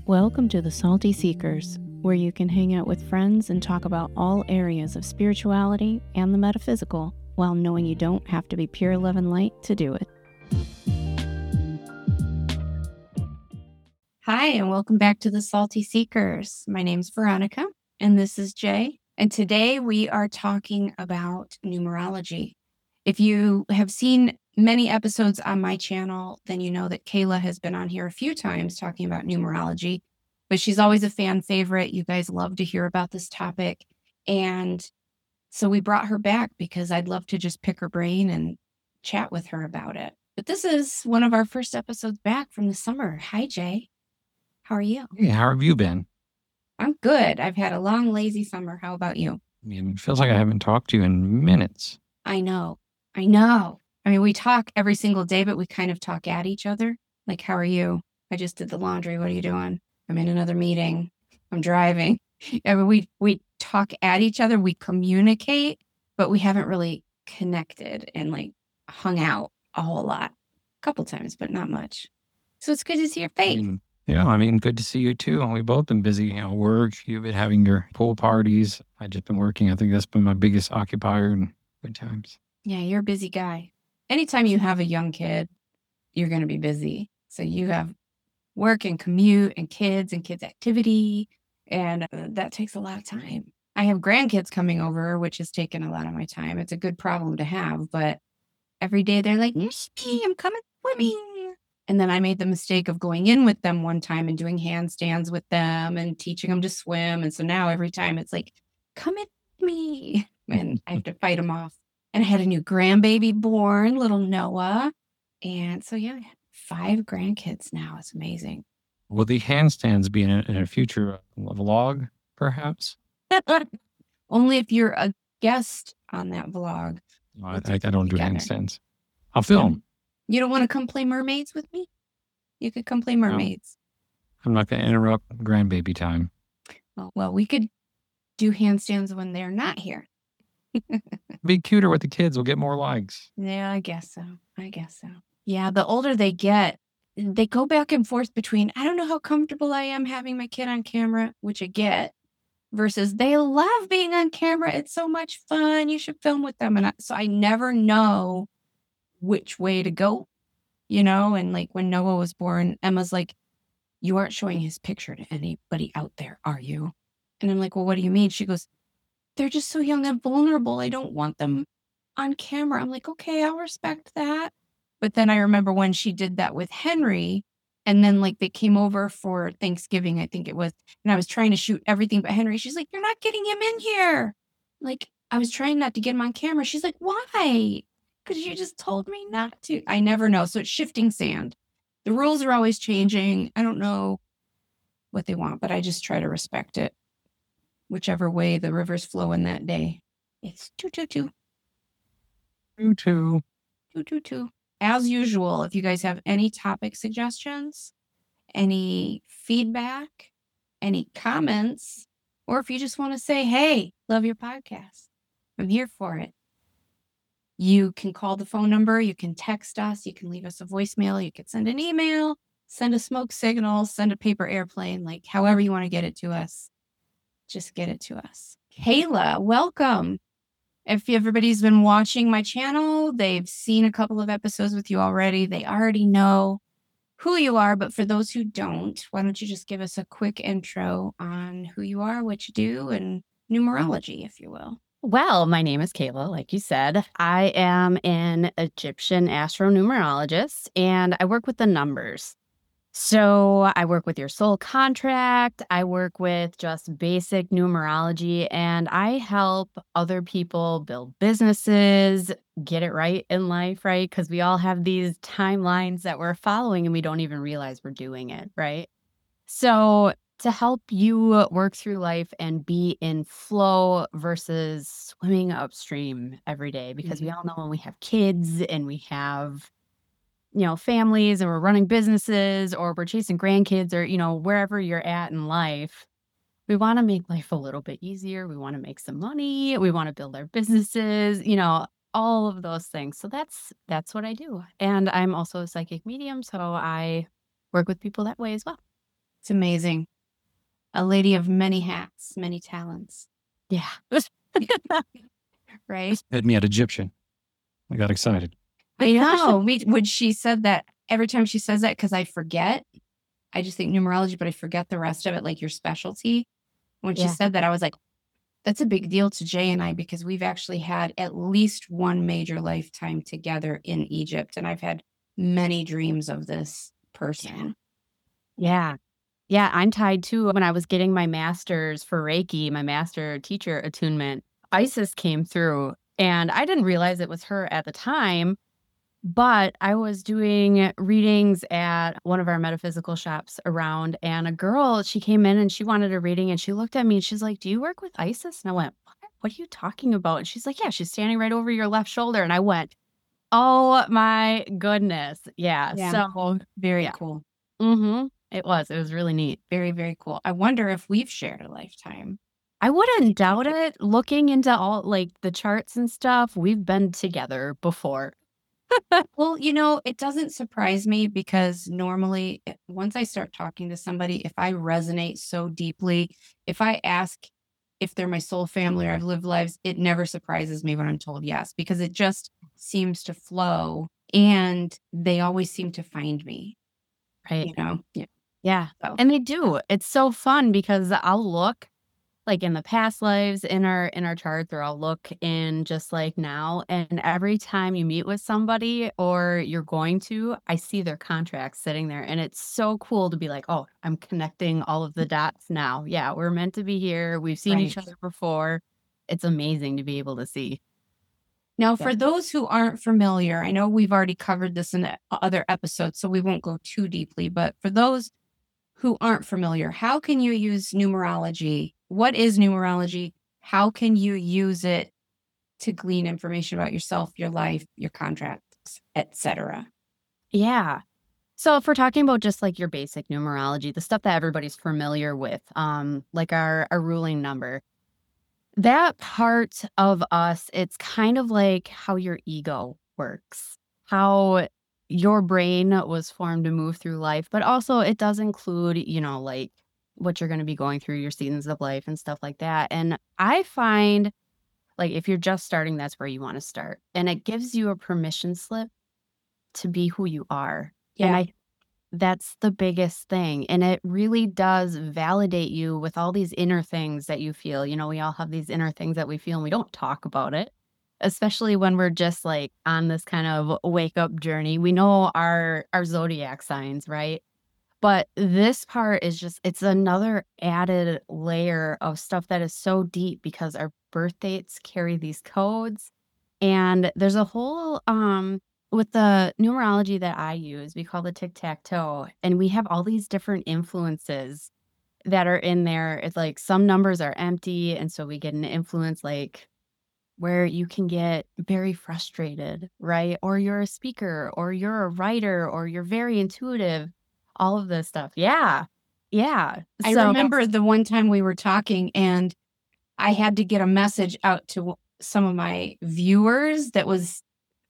Welcome to the Salty Seekers, where you can hang out with friends and talk about all areas of spirituality and the metaphysical, while knowing you don't have to be pure love and light to do it. Hi, and welcome back to the Salty Seekers. My name's Veronica, and this is Jay. And today we are talking about numerology. If you have seen many episodes on my channel, then you know that Kayla has been on here a few times talking about numerology, but she's always a fan favorite. You guys love to hear about this topic. And so we brought her back because I'd love to just pick her brain and chat with her about it. But this is one of our first episodes back from the summer. Hi, Jay. How are you? Hey, how have you been? I'm good. I've had a long, lazy summer. How about you? I mean, it feels like I haven't talked to you in minutes. I know. I mean, we talk every single day, but we kind of talk at each other. Like, how are you? I just did the laundry. What are you doing? I'm in another meeting. I'm driving. I mean, we talk at each other. We communicate, but we haven't really connected and like hung out a whole lot. A couple times, but not much. So it's good to see your face. I mean, good to see you too. We've both been busy, work. You've been having your pool parties. I've just been working. I think that's been my biggest occupier and good times. Yeah, you're a busy guy. Anytime you have a young kid, you're going to be busy. So you have work and commute and kids activity, and that takes a lot of time. I have grandkids coming over, which has taken a lot of my time. It's a good problem to have, but every day they're like, "Mickey, I'm coming swimming." And then I made the mistake of going in with them one time and doing handstands with them and teaching them to swim. And so now every time it's like, "Come in with me." And I have to fight them off. And I had a new grandbaby born, little Noah. And so, yeah, I had 5 grandkids now. It's amazing. Will the handstands be in a future vlog, perhaps? Only if you're a guest on that vlog. I don't do handstands. I'll film. You don't want to come play mermaids with me? You could come play mermaids. No, I'm not going to interrupt grandbaby time. Well, we could do handstands when they're not here. Be cuter with the kids. We'll get more likes. Yeah, I guess so. Yeah, the older they get, they go back and forth between, I don't know how comfortable I am having my kid on camera, which I get, versus they love being on camera. It's so much fun. You should film with them. And so I never know which way to go, and like when Noah was born, Emma's like, "You aren't showing his picture to anybody out there, are you?" And I'm like, "Well, what do you mean?" She goes, "They're just so young and vulnerable. I don't want them on camera." I'm like, "Okay, I'll respect that." But then I remember when she did that with Henry, and then like they came over for Thanksgiving, I think it was, and I was trying to shoot everything but Henry. She's like, "You're not getting him in here." Like, I was trying not to get him on camera. She's like, "Why?" "Because you just told me not to." I never know. So it's shifting sand. The rules are always changing. I don't know what they want, but I just try to respect it. Whichever way the river's flowing that day. It's 222. 222. As usual, if you guys have any topic suggestions, any feedback, any comments, or if you just want to say, "Hey, love your podcast," I'm here for it. You can call the phone number, you can text us, you can leave us a voicemail, you can send an email, send a smoke signal, send a paper airplane, like however you want to get it to us. Just get it to us. Kayla, welcome. If everybody's been watching my channel, they've seen a couple of episodes with you already. They already know who you are, but for those who don't, why don't you just give us a quick intro on who you are, what you do, and numerology, if you will. Well, my name is Kayla, like you said. I am an Egyptian astronumerologist, and I work with the numbers. So I work with your soul contract. I work with just basic numerology, and I help other people build businesses, get it right in life, right? Because we all have these timelines that we're following, and we don't even realize we're doing it, right? So to help you work through life and be in flow versus swimming upstream every day, because we all know when we have kids and we have, families, and we're running businesses, or we're chasing grandkids, or, wherever you're at in life, we want to make life a little bit easier. We want to make some money. We want to build our businesses, all of those things. So that's what I do. And I'm also a psychic medium, so I work with people that way as well. It's amazing. A lady of many hats, many talents. Yeah. Right? Had me at Egyptian. I got excited. I know. When she said that, every time she says that, because I forget, I just think numerology, but I forget the rest of it, like your specialty. When she Yeah. said that, I was like, that's a big deal to Jay and I, because we've actually had at least one major lifetime together in Egypt. And I've had many dreams of this person. Yeah. Yeah. I'm tied too. When I was getting my master's for Reiki, my master teacher attunement, Isis came through and I didn't realize it was her at the time. But I was doing readings at one of our metaphysical shops around, and a girl, she came in and she wanted a reading, and she looked at me and she's like, "Do you work with Isis?" And I went, What are you talking about? And she's like, "Yeah, she's standing right over your left shoulder." And I went, "Oh my goodness." Yeah. Yeah. So Very Yeah. cool. It was really neat. Very, very cool. I wonder if we've shared a lifetime. I wouldn't doubt it. Looking into all like the charts and stuff, we've been together before. Well, it doesn't surprise me, because normally once I start talking to somebody, if I resonate so deeply, if I ask if they're my soul family or I've lived lives, it never surprises me when I'm told yes, because it just seems to flow and they always seem to find me, Right. Yeah. Yeah. So, And they do. It's so fun because I'll look like in the past lives in our charts, or I'll look in just like now. And every time you meet with somebody or you're going to, I see their contracts sitting there. And it's so cool to be like, oh, I'm connecting all of the dots now. Yeah, we're meant to be here. We've seen each Right. other before. It's amazing to be able to see. Now, for those who aren't familiar, I know we've already covered this in other episodes, so we won't go too deeply, but for those who aren't familiar, how can you use numerology? What is numerology? How can you use it to glean information about yourself, your life, your contracts, etc.? Yeah. So if we're talking about just like your basic numerology, the stuff that everybody's familiar with, like our ruling number, that part of us, it's kind of like how your ego works, how your brain was formed to move through life, but also it does include, like what you're going to be going through, your seasons of life and stuff like that. And I find like if you're just starting, that's where you want to start. And it gives you a permission slip to be who you are. And Yeah. that's the biggest thing. And it really does validate you with all these inner things that you feel. We all have these inner things that we feel and we don't talk about it, especially when we're just like on this kind of wake up journey. We know our zodiac signs, right? But this part is just, it's another added layer of stuff that is so deep because our birth dates carry these codes. And there's a whole, with the numerology that I use, we call the tic-tac-toe, and we have all these different influences that are in there. It's like some numbers are empty, and so we get an influence like where you can get very frustrated, right? Or you're a speaker, or you're a writer, or you're very intuitive, all of this stuff. Yeah. Yeah. I remember the one time we were talking and I had to get a message out to some of my viewers that was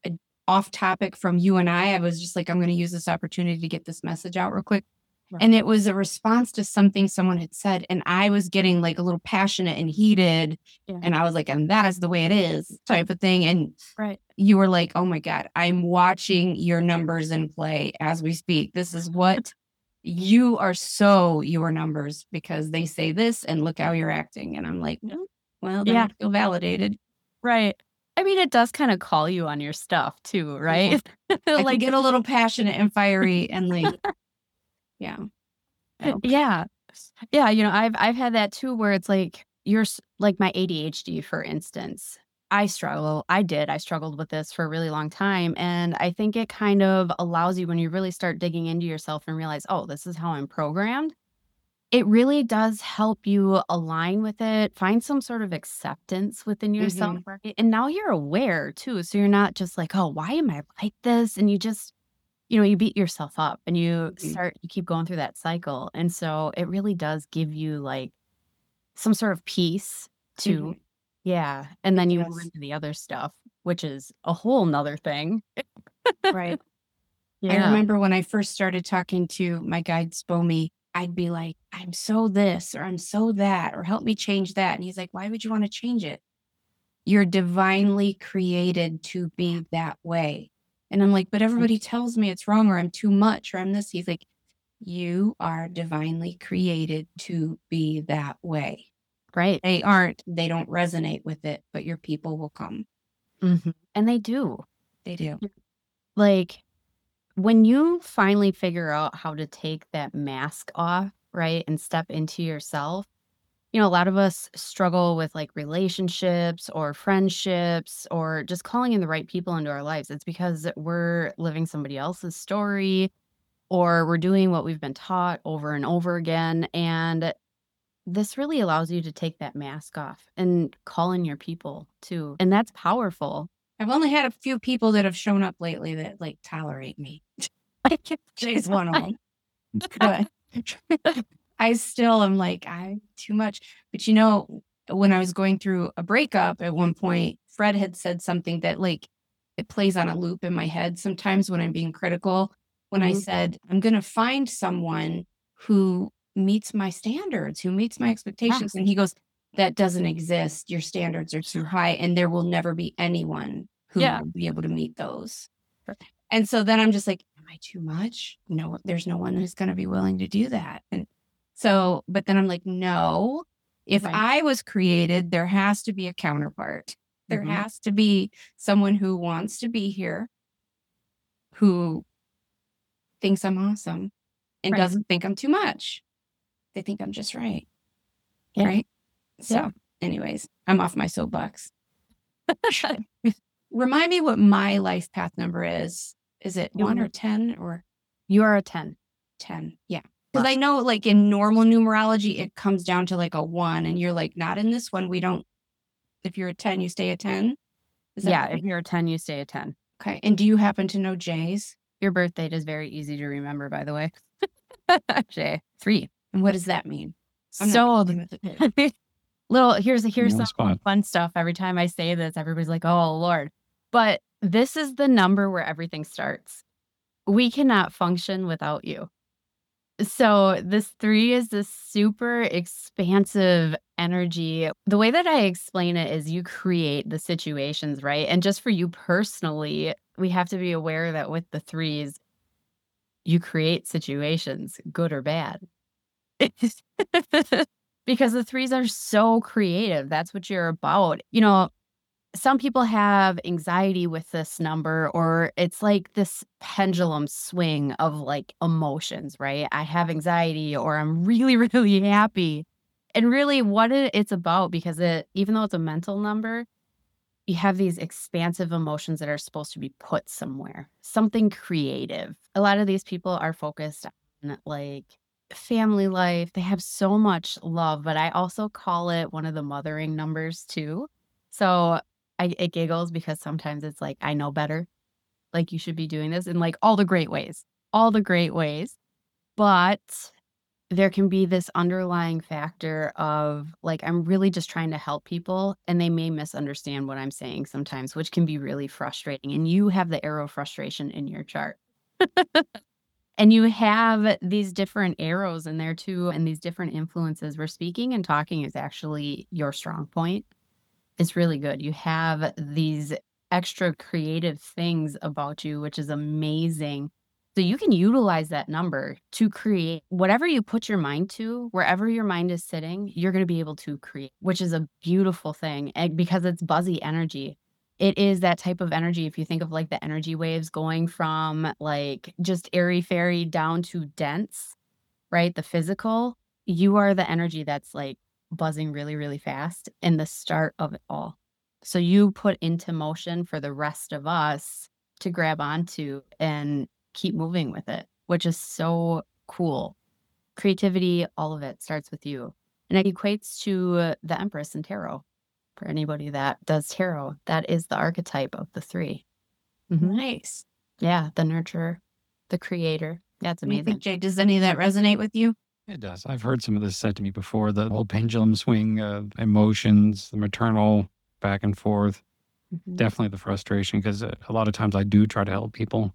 off topic from you and I was just like, I'm going to use this opportunity to get this message out real quick. Right. And it was a response to something someone had said. And I was getting like a little passionate and heated. Yeah. And I was like, and that is the way it is type of thing. And Right. you were like, oh my God, I'm watching your numbers in play as we speak. This is what you are. So your numbers, because they say this and look how you're acting. And I'm like, well, then Yeah. I feel validated. Right. I mean, it does kind of call you on your stuff too, right? I Like, get a little passionate and fiery and like, yeah. So, yeah. Yeah, I've had that too where it's like like my ADHD, for instance. I struggled with this for a really long time. And I think it kind of allows you when you really start digging into yourself and realize, oh, this is how I'm programmed. It really does help you align with it, find some sort of acceptance within yourself, right? And now you're aware too. So you're not just like, oh, why am I like this? And you just, you beat yourself up and you keep going through that cycle. And so it really does give you like some sort of peace too. Yeah. And then you move into the other stuff, which is a whole nother thing. right. I remember when I first started talking to my guide Spomi, I'd be like, I'm so this or I'm so that, or help me change that. And he's like, why would you want to change it? You're divinely created to be that way. And I'm like, but everybody tells me it's wrong or I'm too much or I'm this. He's like, you are divinely created to be that way. Right. They don't resonate with it, but your people will come. And they do. They do. Like, when you finally figure out how to take that mask off, right, and step into yourself, a lot of us struggle with like relationships or friendships or just calling in the right people into our lives. It's because we're living somebody else's story or we're doing what we've been taught over and over again. And this really allows you to take that mask off and call in your people too. And that's powerful. I've only had a few people that have shown up lately that like tolerate me. Jay's one of them. But I still am like, I'm too much. But when I was going through a breakup at one point, Fred had said something that like it plays on a loop in my head sometimes when I'm being critical. When I said, I'm going to find someone who meets my standards, who meets my expectations. And he goes, that doesn't exist. Your standards are too high and there will never be anyone who will be able to meet those. And so then I'm just like, am I too much? No, there's no one who's going to be willing to do that. And so, but then I'm like, no, if I was created, there has to be a counterpart. There has to be someone who wants to be here, who thinks I'm awesome and doesn't think I'm too much. They think I'm just right. Yeah. Right. So anyways, I'm off my soapbox. Remind me what my life path number is. Is it 1 or 10 or? You are a 10. 10. Yeah. Because I know like in normal numerology, it comes down to like a 1 and you're like, not in this one. We don't, if you're a 10, you stay a 10. Is that right? If you're a 10, you stay a 10. Okay. And do you happen to know Jay's? Your birth date is very easy to remember, by the way. Jay, 3. And what does that mean? Here's some fun stuff. Every time I say this, everybody's like, oh, Lord. But this is the number where everything starts. We cannot function without you. So this 3 is this super expansive energy. The way that I explain it is you create the situations, right? And just for you personally, we have to be aware that with the 3s, you create situations, good or bad. Because the 3s are so creative. That's what you're about. Some people have anxiety with this number, or it's like this pendulum swing of like emotions, right? I have anxiety or I'm really, really happy. And really what it's about, because even though it's a mental number, you have these expansive emotions that are supposed to be put somewhere, something creative. A lot of these people are focused on like family life. They have so much love, but I also call it one of the mothering numbers too. So it giggles because sometimes it's like, I know better. Like you should be doing this in like all the great ways. But there can be this underlying factor of like, I'm really just trying to help people and they may misunderstand what I'm saying sometimes, which can be really frustrating. And you have the arrow frustration in your chart. And you have these different arrows in there too, and these different influences where speaking and talking is actually your strong point. It's really good. You have these extra creative things about you, which is amazing. So you can utilize that number to create whatever you put your mind to, wherever your mind is sitting, you're going to be able to create, which is a beautiful thing because it's buzzy energy. It is that type of energy. If you think of like the energy waves going from like just airy fairy down to dense, right? The physical, you are the energy that's like buzzing really, really fast in the start of it all. So you put into motion for the rest of us to grab onto and keep moving with it, which is so cool. Creativity, all of it starts with you. And it equates to the Empress in tarot. For anybody that does tarot, that is the archetype of the 3. Nice. Yeah, the nurturer, the creator. That's amazing. You think, Jay, does any of that resonate with you? It does. I've heard some of this said to me before, the whole pendulum swing of emotions, the maternal back and forth. Definitely the frustration, because a lot of times I do try to help people.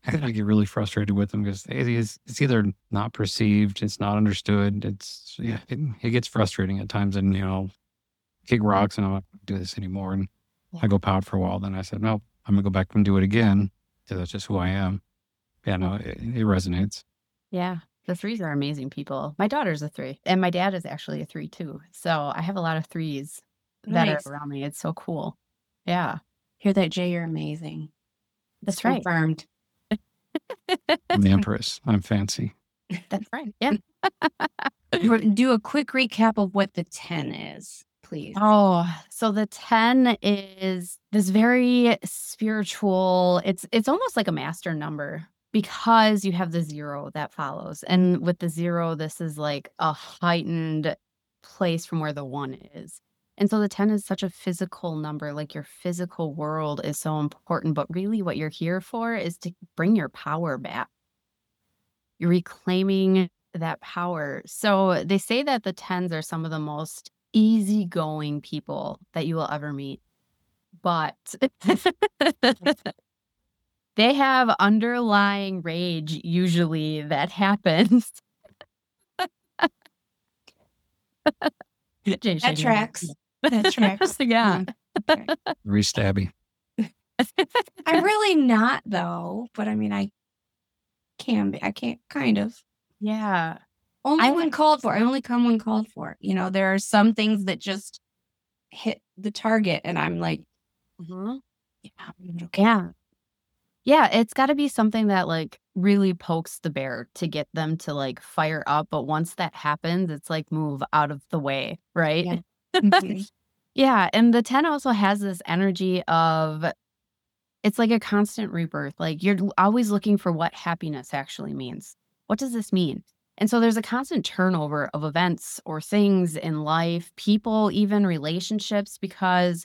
I get really frustrated with them because it's either not perceived, it's not understood. It gets frustrating at times, and kick rocks, and I'm not going to do this anymore. And I go pout for a while. Then I said, no, I'm gonna go back and do it again because that's just who I am. Yeah, no, it resonates. Yeah. The threes are amazing people. My daughter's a 3, and my dad is actually a 3 too. So I have a lot of 3s that Nice. are around me. It's so cool. Yeah. Hear that, Jay? You're amazing. That's It's right. confirmed. I'm the Empress. I'm fancy. That's right. Yeah. Do a quick recap of what the 10 is, please. Oh, so the 10 is this very spiritual, it's almost like a master number because you have the 0 that follows. And with the 0, this is like a heightened place from where the 1 is. And so the 10 is such a physical number, like your physical world is so important, but really what you're here for is to bring your power back. You're reclaiming that power. So they say that the 10s are some of the most easygoing people that you will ever meet. But they have underlying rage usually that happens. Jay That shaking tracks. his That tracks. head. Yeah. Okay. Very stabby. I'm really not, though. But I mean, I can be. I can't, kind of. Yeah. Only when called for. I only come when called for. There are some things that just hit the target, and I'm like, Mhm. yeah, okay. Yeah. Yeah, it's got to be something that like really pokes the bear to get them to like fire up. But once that happens, it's like move out of the way, right? Yeah. Mhm. Yeah. And the 10 also has this energy of it's like a constant rebirth. Like you're always looking for what happiness actually means. What does this mean? And so there's a constant turnover of events or things in life, people, even relationships, because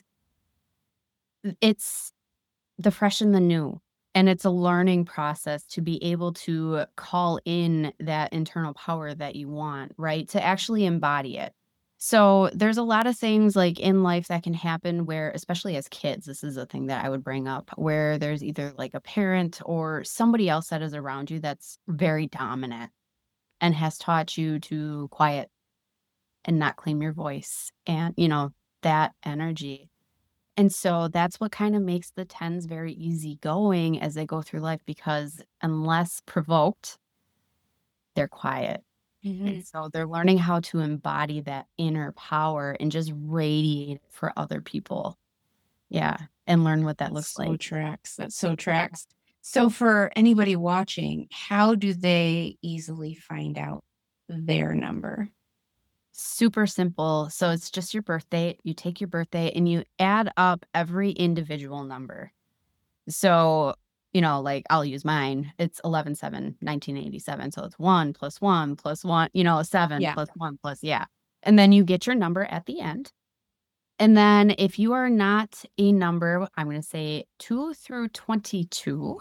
it's the fresh and the new. And it's a learning process to be able to call in that internal power that you want, right? To actually embody it. So there's a lot of things like in life that can happen where, especially as kids, this is a thing that I would bring up, where there's either like a parent or somebody else that is around you that's very dominant and has taught you to quiet and not claim your voice and, that energy. And so that's what kind of makes the 10s very easygoing as they go through life because unless provoked, they're quiet. Mhm. And so they're learning how to embody that inner power and just radiate it for other people. Yeah. And learn what that looks So like. tracks. That so tracks. So for anybody watching, how do they easily find out their number? Super simple. So it's just your birthday. You take your birthday and you add up every individual number. So, like I'll use mine. It's 11/7/1987. So it's 1 plus 1 plus 1, 7 Yeah. plus 1 plus, yeah. And then you get your number at the end. And then if you are not a number, I'm going to say 2 through 22,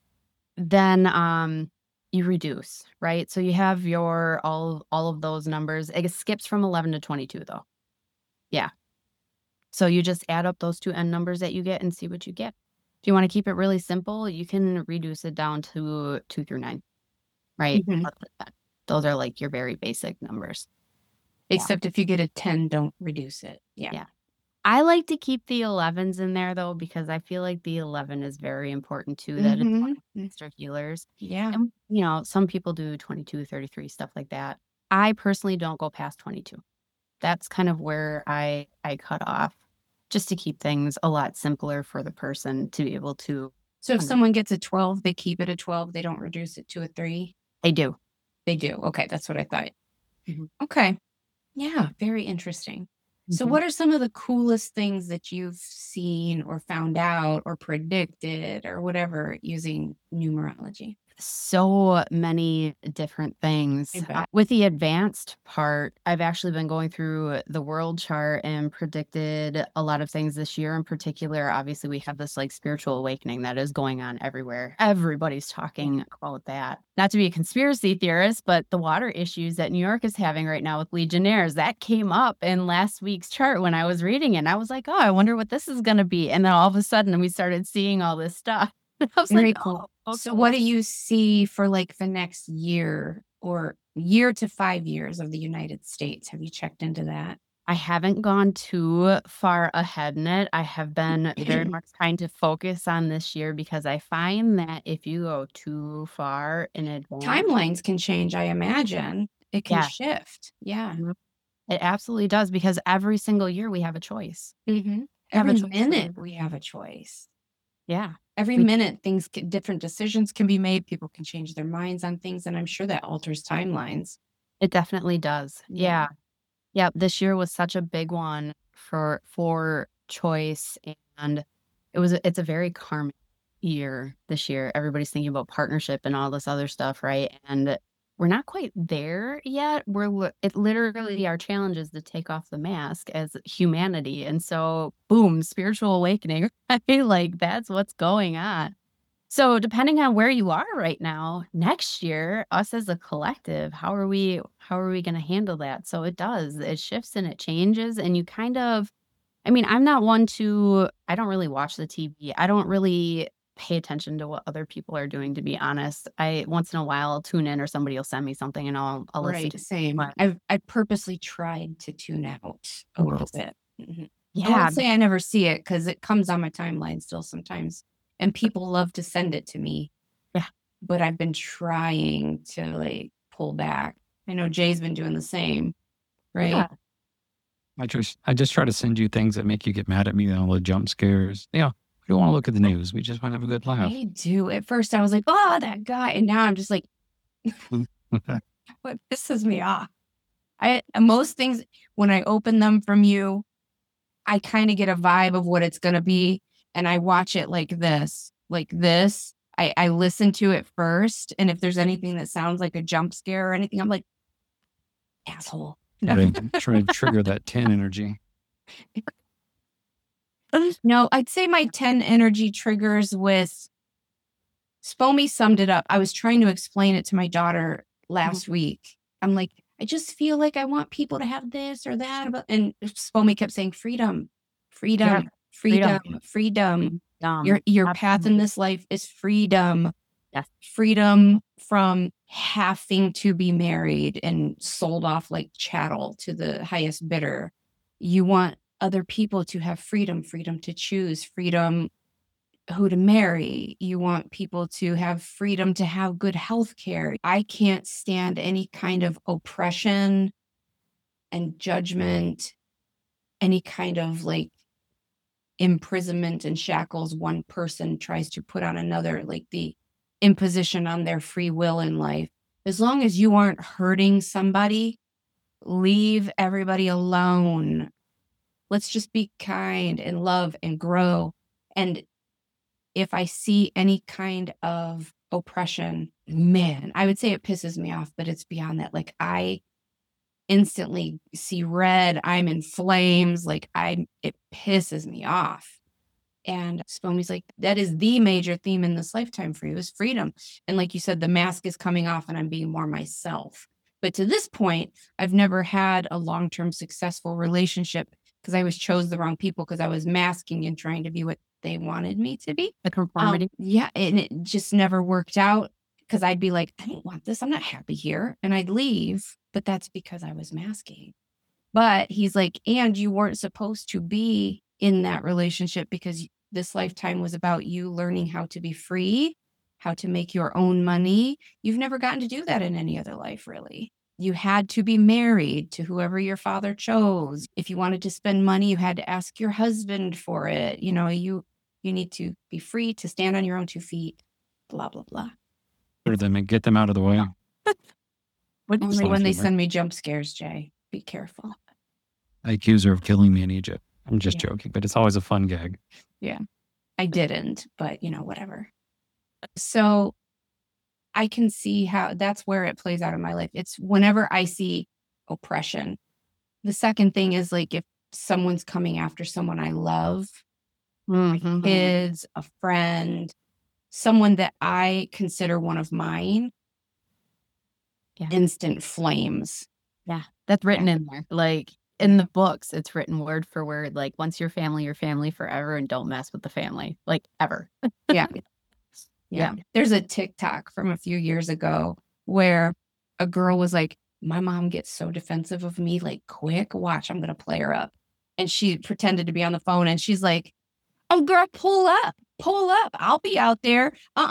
then you reduce, right? So you have your all of those numbers. It skips from 11 to 22 though. Yeah. So you just add up those 2 end numbers that you get and see what you get. If you want to keep it really simple, you can reduce it down to 2 through 9, right? Mhm. Those are like your very basic numbers. Except if you get a 10, don't reduce it. Yeah. Yeah. I like to keep the 11s in there though, because I feel like the 11 is very important too. That is one of the master healers. Yeah. And, some people do 22, 33, stuff like that. I personally don't go past 22. That's kind of where I cut off just to keep things a lot simpler for the person to be able to. So if someone gets a 12, they keep it a 12. They don't reduce it to a 3. They do. They do. Okay. That's what I thought. Mhm. Okay. Yeah. Very interesting. So what are some of the coolest things that you've seen or found out or predicted or whatever using numerology? So many different things. I bet. With the advanced part, I've actually been going through the world chart and predicted a lot of things this year in particular. Obviously, we have this like spiritual awakening that is going on everywhere. Everybody's talking about that. Not to be a conspiracy theorist, but the water issues that New York is having right now with Legionnaires, that came up in last week's chart when I was reading it. And I was like, oh, I wonder what this is going to be. And then all of a sudden we started seeing all this stuff. I was Very like, cool. oh, So what do you see for like the next year or year to 5 years of the United States? Have you checked into that? I haven't gone too far ahead in it. I have been very much trying to focus on this year because I find that if you go too far in advance, Timelines can change, I imagine. It can yeah, shift. Yeah. mhm, it absolutely does because every single year we have a choice. Mm-hmm. Have a Every choice minute we have a choice. Yeah, Every we minute different decisions can be made. People can change their minds on things. And I'm sure that alters timelines. it definitely does. Yeah. Yeah. Yeah, this year was such a big one for choice, and it's a very karmic year this year. Everybody's thinking about partnership and all this other stuff, right? And we're not quite there yet. It literally our challenge is to take off the mask as humanity, and so boom, spiritual awakening. I feel like that's what's going on. So depending on where you are right now, next year, us as a collective, how are we going to handle that? So it shifts and it changes and you kind of I mean, I don't really watch the TV. I don't really pay attention to what other people are doing, to be honest. I once in a while I'll tune in or somebody will send me something and I'll listen Right. to it. Same. But I purposely tried to tune out a little bit. Mhm. I yeah, won't say I never see it because it comes on my timeline still sometimes. And people love to send it to me. yeah, But I've been trying to like pull back. I know Jay's been doing the same, right? yeah. I just try to send you things that make you get mad at me, all the jump scares. Yeah, we don't want to look at the news. We just want to have a good laugh. I do. At first I was like, oh, that guy. And now I'm just like, what pisses me off? Most things when I open them from you, I kind of get a vibe of what it's gonna be. And I watch it like this, like this. I listen to it first. And if there's anything that sounds like a jump scare or anything, I'm like, asshole. Try to trigger that 10 energy. No, I'd say my 10 energy triggers with Spomi summed it up. I was trying to explain it to my daughter last week. I'm like, I just feel like I want people to have this or that. And Spomi kept saying freedom, freedom, Yeah, freedom, freedom. freedom. Dumb. Your path in this life is freedom. Yes. Freedom from having to be married and sold off like chattel to the highest bidder. You want other people to have freedom to choose, freedom who to marry. You want people to have freedom to have good health care. I can't stand any kind of oppression and judgment, any kind of like imprisonment and shackles one person tries to put on another, like the imposition on their free will in life. As long as you aren't hurting somebody, leave everybody alone. Let's just be kind and love and grow. And if I see any kind of oppression, man, I would say it pisses me off, but it's beyond that. Like I instantly see red. I'm in flames. Like it pisses me off. And Spomi's like, that is the major theme in this lifetime for you is freedom. And like you said, the mask is coming off and I'm being more myself. But to this point, I've never had a long-term successful relationship because I chose the wrong people because I was masking and trying to be what they wanted me to be. The conformity. Yeah. And it just never worked out because I'd be like, I don't want this. I'm not happy here. And I'd leave. But that's because I was masking. But he's like, and you weren't supposed to be in that relationship because this lifetime was about you learning how to be free, how to make your own money. You've never gotten to do that in any other life, really. You had to be married to whoever your father chose. If you wanted to spend money, you had to ask your husband for it. You know, you need to be free to stand on your own 2 feet, blah, blah, blah. Or them and get them out of the way. Only when they send me jump scares, Jay. Be careful. I accuse her of killing me in Egypt. I'm just joking, but it's always a fun gag. Yeah, I didn't, but whatever. So I can see how that's where it plays out in my life. It's whenever I see oppression. The second thing is like if someone's coming after someone I love, my kids, a friend, someone that I consider one of mine, instant flames. Yeah, that's written in there. Like in the books, it's written word for word. Like once you're family forever and don't mess with the family. Like ever. Yeah. Yeah. There's a TikTok from a few years ago where a girl was like, my mom gets so defensive of me, like, quick, watch, I'm going to play her up. And she pretended to be on the phone and she's like, oh, girl, pull up. I'll be out there.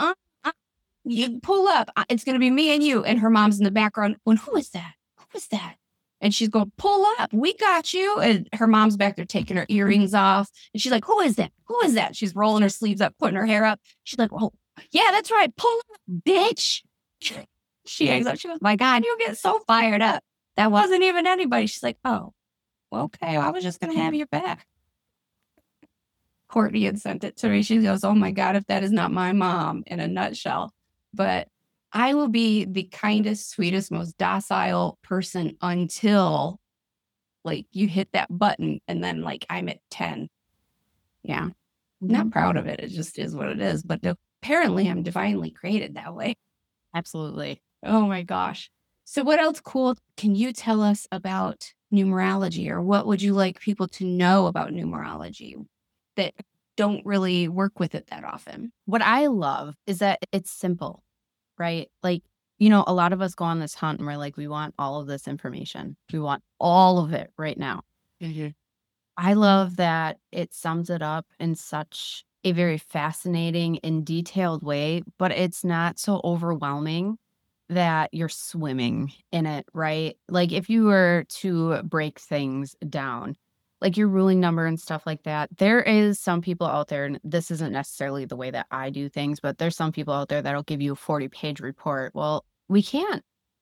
You pull up. It's going to be me and you. And her mom's in the background. When, who is that? And she's going, pull up. We got you. And her mom's back there taking her earrings off. And she's like, who is that? She's rolling her sleeves up, putting her hair up. She's like, oh, yeah, that's right. Pull up, bitch. She hangs up. She goes, my God, you get so fired up. That wasn't even anybody. She's like, oh, okay. Well, I was just going to have your back. Courtney had sent it to me. She goes, oh my God, if that is not my mom in a nutshell. But I will be the kindest, sweetest, most docile person until like you hit that button and then like I'm at 10. Yeah. Not proud of it. It just is what it is. But apparently I'm divinely created that way. Absolutely. Oh my gosh. So what else cool can you tell us about numerology, or what would you like people to know about numerology that don't really work with it that often? What I love is that it's simple, right? Like, you know, a lot of us go on this hunt and we're like, we want all of this information. We want all of it right now. I love that it sums it up in such a very fascinating and detailed way, but it's not so overwhelming that you're swimming in it, right? Like if you were to break things down, like your ruling number and stuff like that, there is some people out there, and this isn't necessarily the way that I do things, but there's some people out there that'll give you a 40-page report. Well, we can't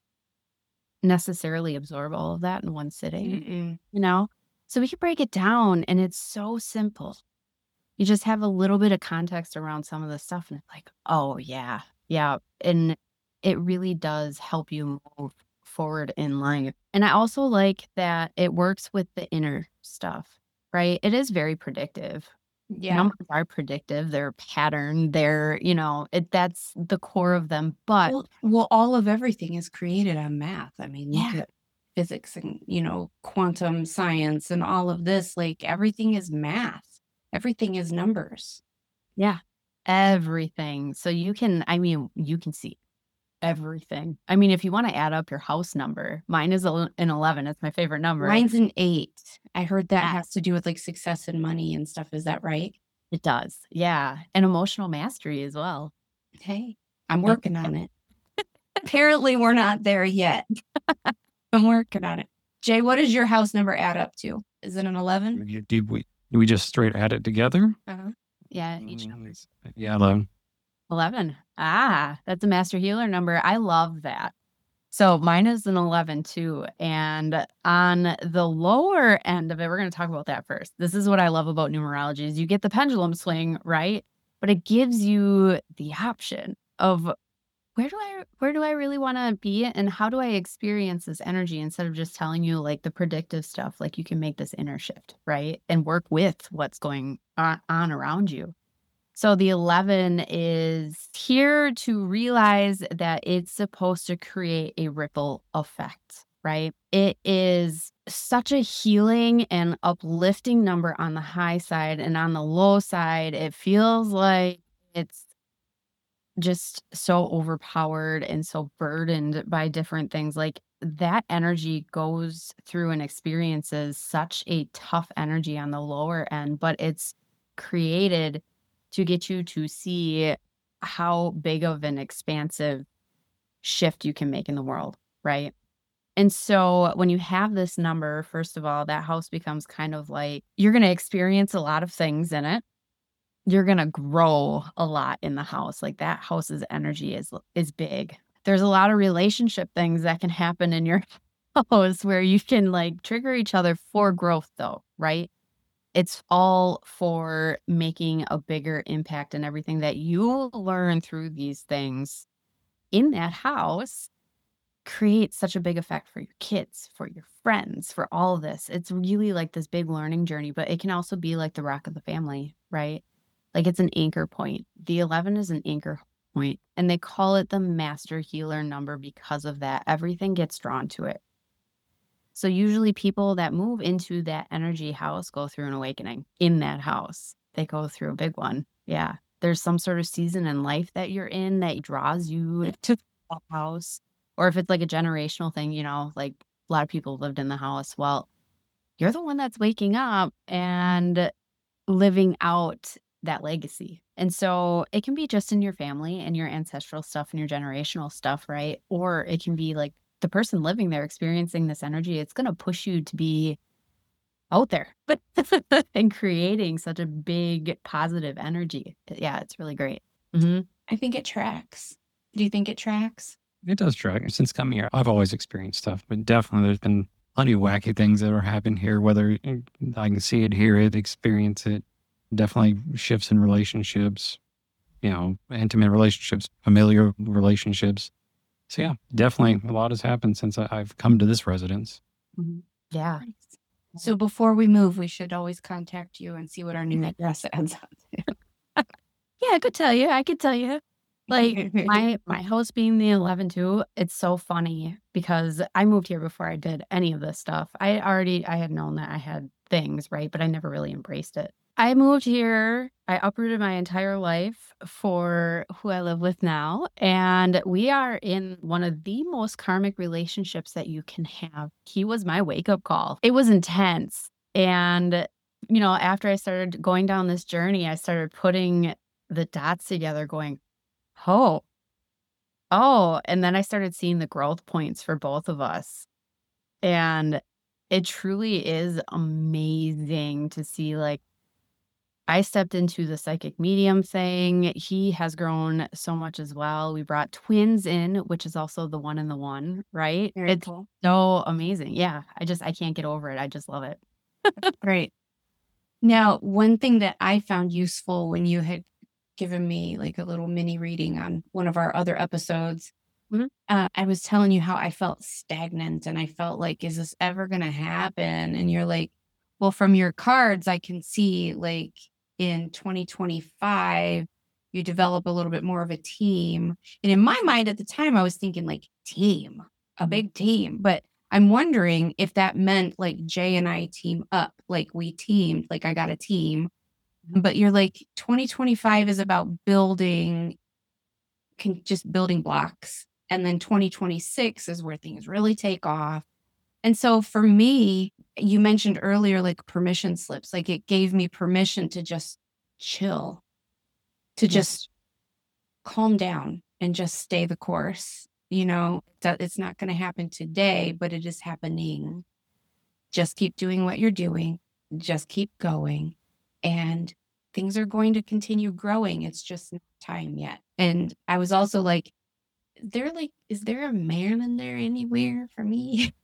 necessarily absorb all of that in one sitting, you know? So we can break it down and it's so simple. You just have a little bit of context around some of the stuff and it's like, oh yeah. And it really does help you move forward in life. And I also like that it works with the inner stuff, right? It is very predictive. Yeah. Numbers are predictive. They're pattern. They're, you know, that's the core of them. But well, all of everything is created on math. I mean, look at physics and, you know, quantum science and all of this. Like everything is math. Everything is numbers. Yeah. Everything. So you can see everything. I mean, if you want to add up your house number, mine is an 11. It's my favorite number. Mine's an 8. I heard that has to do with like success and money and stuff. Is that right? It does. Yeah. And emotional mastery as well. Hey, I'm working on it. Apparently we're not there yet. I'm working on it. Jay, what does your house number add up to? Is it an 11? Do we just straight add it together? Yeah. Each number. Yeah, 11. 11. That's a master healer number. I love that. So mine is an 11 too. And on the lower end of it, we're going to talk about that first. This is what I love about numerology is you get the pendulum swing, right? But it gives you the option of where do I really want to be and how do I experience this energy instead of just telling you like the predictive stuff, like you can make this inner shift, right? And work with what's going on around you. So the 11 is here to realize that it's supposed to create a ripple effect, right? It is such a healing and uplifting number on the high side, and on the low side, it feels like it's just so overpowered and so burdened by different things. Like that energy goes through and experiences such a tough energy on the lower end, but it's created to get you to see how big of an expansive shift you can make in the world, right? And so when you have this number, first of all, that house becomes kind of like you're going to experience a lot of things in it. You're going to grow a lot in the house. Like that house's energy is big. There's a lot of relationship things that can happen in your house where you can like trigger each other for growth though, right? It's all for making a bigger impact, and everything that you learn through these things in that house creates such a big effect for your kids, for your friends, for all of this. It's really like this big learning journey, but it can also be like the rock of the family, right? Like it's an anchor point. The 11 is an anchor point, and they call it the master healer number because of that. Everything gets drawn to it. So usually people that move into that energy house go through an awakening in that house. They go through a big one. Yeah. there's some sort of season in life that you're in that draws you to the house, or if it's like a generational thing, like a lot of people lived in the house. Well, you're the one that's waking up and living out that legacy. And so it can be just in your family and your ancestral stuff and your generational stuff, right? Or it can be like the person living there experiencing this energy. It's going to push you to be out there and creating such a big positive energy. Yeah, it's really great. I think it tracks. Do you think it tracks? It does track. Since coming here, I've always experienced stuff, but definitely there's been plenty of wacky things that are happening here, whether I can see it, hear it, experience it. Definitely shifts in relationships, intimate relationships, familiar relationships. So yeah, definitely a lot has happened since I've come to this residence. Yeah. So before we move, we should always contact you and see what our new address adds up to. Yeah, I could tell you. Like my house being the 11-2, it's so funny because I moved here before I did any of this stuff. I had known that I had things, right? But I never really embraced it. I moved here. I uprooted my entire life for who I live with now. And we are in one of the most karmic relationships that you can have. He was my wake-up call. It was intense. And, after I started going down this journey, I started putting the dots together going, oh, and then I started seeing the growth points for both of us. And it truly is amazing to see, like, I stepped into the psychic medium thing. He has grown so much as well. We brought twins in, which is also the one in the one, right? Very It's cool. so amazing. Yeah. I can't get over it. I just love it. Great. Now, one thing that I found useful when you had given me like a little mini reading on one of our other episodes, I was telling you how I felt stagnant and I felt like, is this ever going to happen? And you're like, well, from your cards, I can see like in 2025, you develop a little bit more of a team. And in my mind at the time, I was thinking like team, a big team. But I'm wondering if that meant like Jay and I team up, like we teamed, like I got a team. But you're like 2025 is about building blocks. And then 2026 is where things really take off. And so for me, you mentioned earlier, like permission slips, like it gave me permission to just chill, to just calm down and just stay the course. It's not going to happen today, but it is happening. Just keep doing what you're doing. Just keep going. And things are going to continue growing. It's just not time yet. And I was also like, is there a man in there anywhere for me?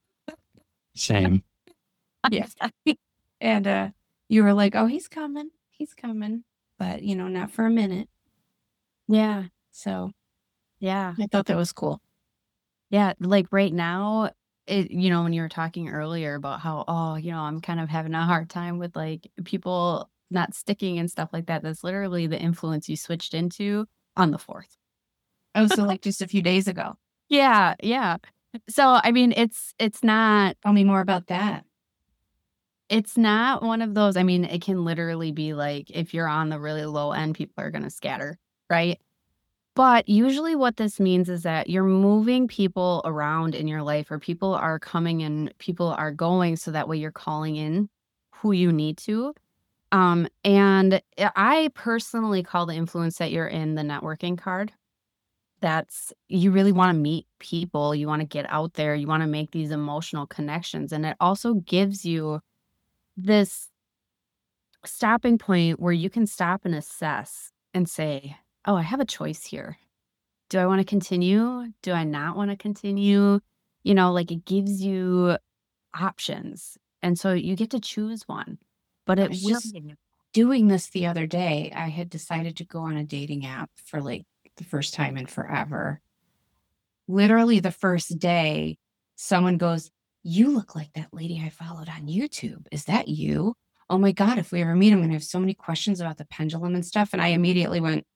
Same. Yes. And you were like, oh, he's coming. But, not for a minute. Yeah. So, yeah. I thought that was cool. Yeah. Like right now, when you were talking earlier about how, I'm kind of having a hard time with like people not sticking and stuff like that. That's literally the influence you switched into on the 4th. Oh, so like just a few days ago. Yeah. Yeah. So, I mean, it's not. Tell me more about that. It's not one of those. I mean, it can literally be like if you're on the really low end, people are going to scatter, right? But usually what this means is that you're moving people around in your life, or people are coming and people are going, so that way you're calling in who you need to. And I personally call the influence that you're in the networking card. That's, you really want to meet people, you want to get out there, you want to make these emotional connections. And it also gives you this stopping point where you can stop and assess and say, oh, I have a choice here. Do I want to continue? Do I not want to continue? Like it gives you options. And so you get to choose one. But it was will. just doing this the other day. I had decided to go on a dating app for like the first time in forever. Literally the first day, someone goes, you look like that lady I followed on YouTube. Is that you? Oh my God, if we ever meet, I'm going to have so many questions about the pendulum and stuff. And I immediately went,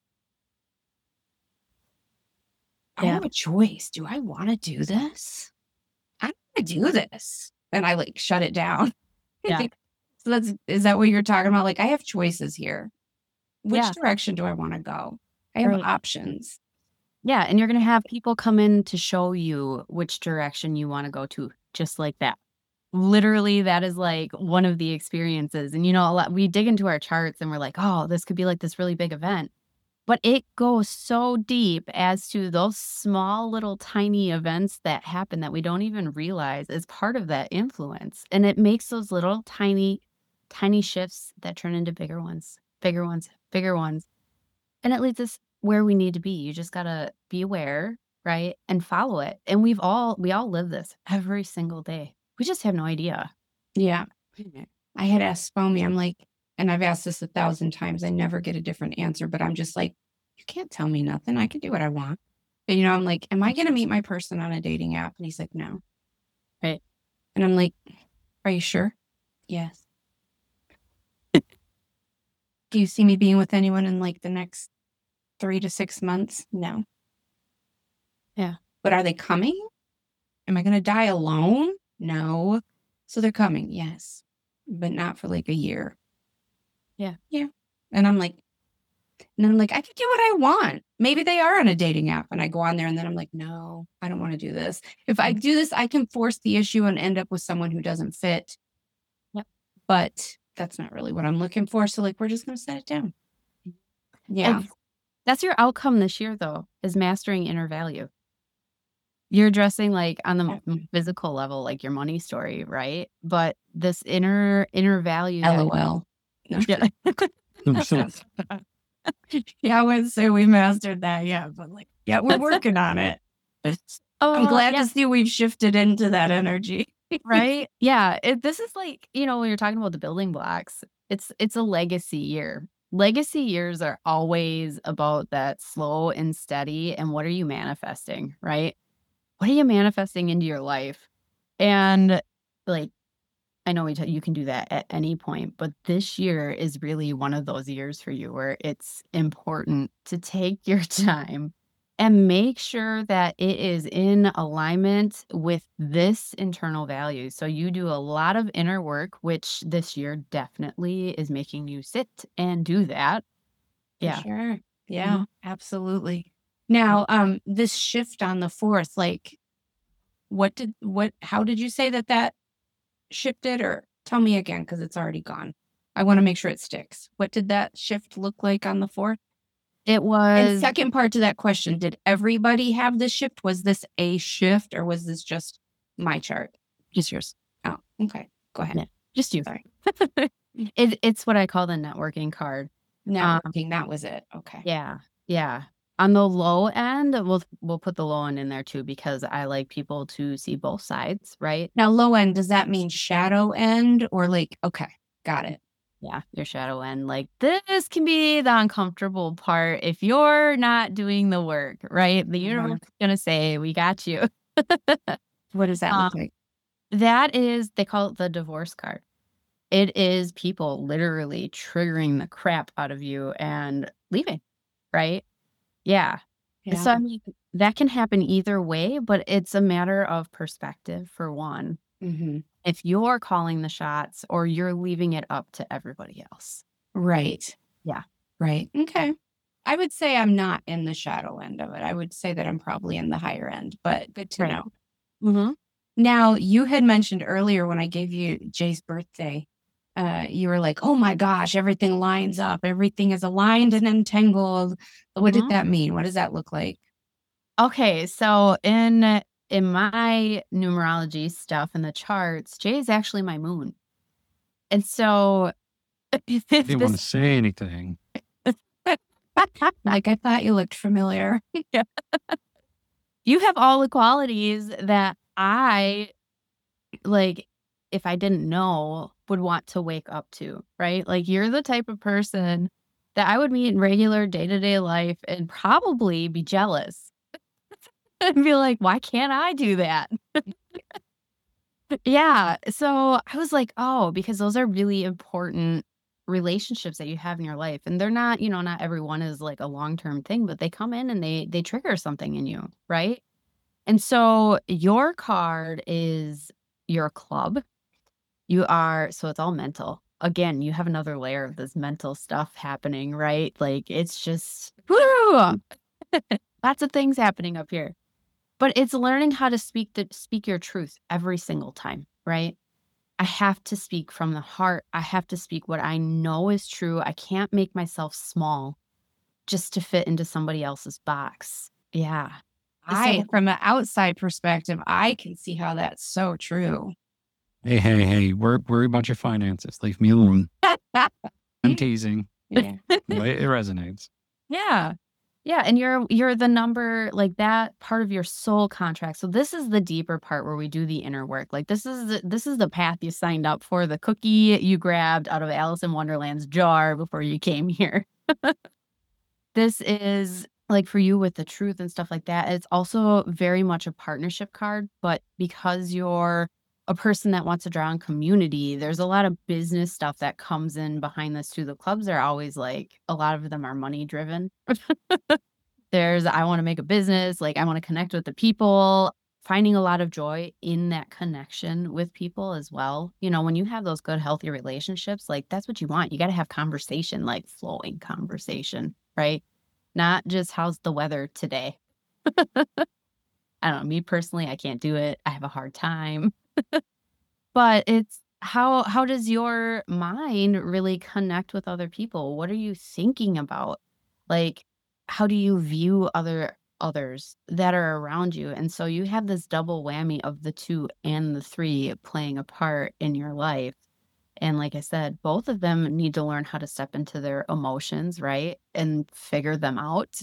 I have a choice. Do I want to do this? I don't want to do this. And I like shut it down. Yeah. So is that what you're talking about? Like I have choices here. which Yeah. direction do I want to go? I have Right. options. Yeah. And you're going to have people come in to show you which direction you want to go to, just like that. Literally, that is like one of the experiences. And, we dig into our charts and we're like, oh, this could be like this really big event. But it goes so deep as to those small little tiny events that happen that we don't even realize as part of that influence. And it makes those little tiny, tiny shifts that turn into bigger ones, bigger ones, bigger ones. And it leads us where we need to be. You just got to be aware, right? And follow it. And we all live this every single day. We just have no idea. Yeah. I had asked Spomi, I'm like, and I've asked this 1,000 times. I never get a different answer, but I'm just like, you can't tell me nothing. I can do what I want. And, I'm like, am I going to meet my person on a dating app? And he's like, no. Right. And I'm like, are you sure? Yes. Do you see me being with anyone in like the next 3 to 6 months? No. Yeah. But are they coming? Am I going to die alone? No. So they're coming. Yes. But not for like a year. Yeah. Yeah. And I'm like, I can do what I want. Maybe they are on a dating app and I go on there and then I'm like, no, I don't want to do this. If I do this, I can force the issue and end up with someone who doesn't fit. Yep. But that's not really what I'm looking for. So like, we're just going to set it down. Yeah. And that's your outcome this year, though, is mastering inner value. You're addressing like on the physical level, like your money story, right? But this inner value. LOL. No. Yeah. Yeah, I wouldn't say we mastered that yet, but like, yeah, we're working on it. I'm glad to see we've shifted into that energy. Right? Yeah. This is like, when you're talking about the building blocks, it's a legacy year. Legacy years are always about that slow and steady. And what are you manifesting, right? What are you manifesting into your life? And like, I know you can do that at any point, but this year is really one of those years for you where it's important to take your time and make sure that it is in alignment with this internal value. So you do a lot of inner work, which this year definitely is making you sit and do that. Yeah. For sure. Yeah, absolutely. Now, this shift on the 4th, like how did you say that shifted, or tell me again, because it's already gone. I want to make sure it sticks. What did that shift look like on the 4th? It was. And second part to that question, did everybody have this shift? Was this a shift or was this just my chart? Just yours. Oh, okay. Go ahead. Yeah, just you. Sorry. It's what I call the networking card. Networking, that was it. Okay. Yeah. Yeah. On the low end, we'll put the low end in there too, because I like people to see both sides, right? Now, low end, does that mean shadow end or like, okay, got it. Yeah, your shadow end. Like this can be the uncomfortable part if you're not doing the work, right? The universe is going to say, we got you. What does that look like? That is, they call it the divorce card. It is people literally triggering the crap out of you and leaving, right? Yeah. So, I mean, that can happen either way, but it's a matter of perspective for one. Mm-hmm. If you're calling the shots or you're leaving it up to everybody else. Right. Yeah. Right. Okay. I would say I'm not in the shadow end of it. I would say that I'm probably in the higher end, but good to know. Mm-hmm. Now, you had mentioned earlier when I gave you Jay's birthday, you were like, oh my gosh, everything lines up. Everything is aligned and entangled. What did that mean? What does that look like? Okay. So in my numerology stuff in the charts, Jay is actually my moon. And so I didn't want to say anything. Like, I thought you looked familiar. Yeah. You have all the qualities that I, like, if I didn't know, would want to wake up to, right? Like, you're the type of person that I would meet in regular day-to-day life and probably be jealous and be like, why can't I do that? Yeah. So I was like, oh, because those are really important relationships that you have in your life. And they're not, not everyone is like a long-term thing, but they come in and they trigger something in you, right? And so your card is your club. So it's all mental. again, you have another layer of this mental stuff happening, right? Like it's just woo, lots of things happening up here. But it's learning how to speak your truth every single time, right? I have to speak from the heart. I have to speak what I know is true. I can't make myself small just to fit into somebody else's box. Yeah. From an outside perspective, I can see how that's so true. Hey, worry about your finances. Leave me alone. I'm teasing. Yeah. It resonates. Yeah. Yeah. And you're the number, like that part of your soul contract. So this is the deeper part where we do the inner work. Like this is the path you signed up for, the cookie you grabbed out of Alice in Wonderland's jar before you came here. This is like for you with the truth and stuff like that. It's also very much a partnership card, but because you're a person that wants to draw on community, there's a lot of business stuff that comes in behind this too. The clubs are always like, a lot of them are money driven. There's, I want to make a business, like I want to connect with the people, finding a lot of joy in that connection with people as well. You know, when you have those good, healthy relationships, like that's what you want. You got to have conversation, like flowing conversation, right? Not just how's the weather today. I don't know. Me personally, I can't do it. I have a hard time. But it's how does your mind really connect with other people? What are you thinking about? Like, how do you view others that are around you? And so you have this double whammy of the 2 and the 3 playing a part in your life. And like I said, both of them need to learn how to step into their emotions, right? And figure them out.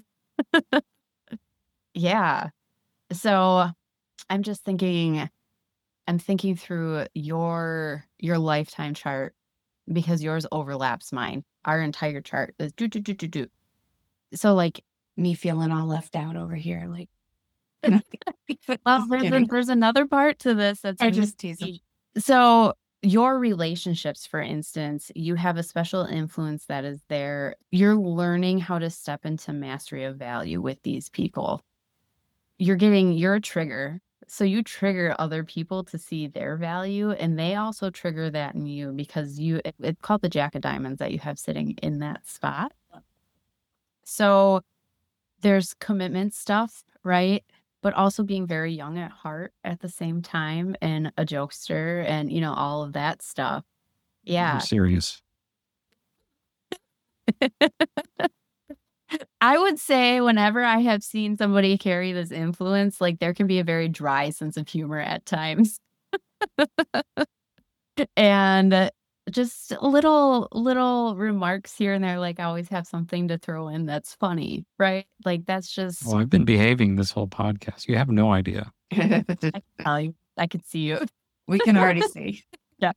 Yeah. So I'm just thinking, I'm thinking through your lifetime chart because yours overlaps mine. Our entire chart is do. So like, Me feeling all left out over here. Like, well, there's another part to this that's I just teasing. So your relationships, for instance, you have a special influence that is there. You're learning how to step into mastery of value with these people. You're a trigger. So you trigger other people to see their value, and they also trigger that in you because it's called the Jack of Diamonds that you have sitting in that spot. So there's commitment stuff, right? But also being very young at heart at the same time and a jokester and, you know, all of that stuff. Yeah. I'm serious. I would say whenever I have seen somebody carry this influence, like there can be a very dry sense of humor at times. And just little remarks here and there, like I always have something to throw in that's funny, right? Like that's just Well, I've been behaving this whole podcast. You have no idea. I can tell you, I could see you. We can already see. Yeah.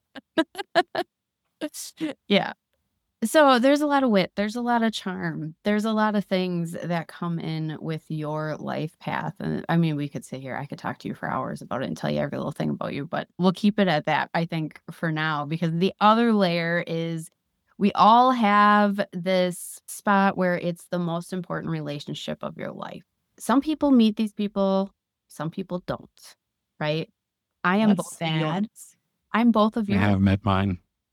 Yeah. So there's a lot of wit, there's a lot of charm, there's a lot of things that come in with your life path. And I mean, we could sit here, I could talk to you for hours about it and tell you every little thing about you, but we'll keep it at that, I think, for now, because the other layer is we all have this spot where it's the most important relationship of your life. Some people meet these people, some people don't, right? I am That's both sad. yours. I'm both of I yours. have met mine.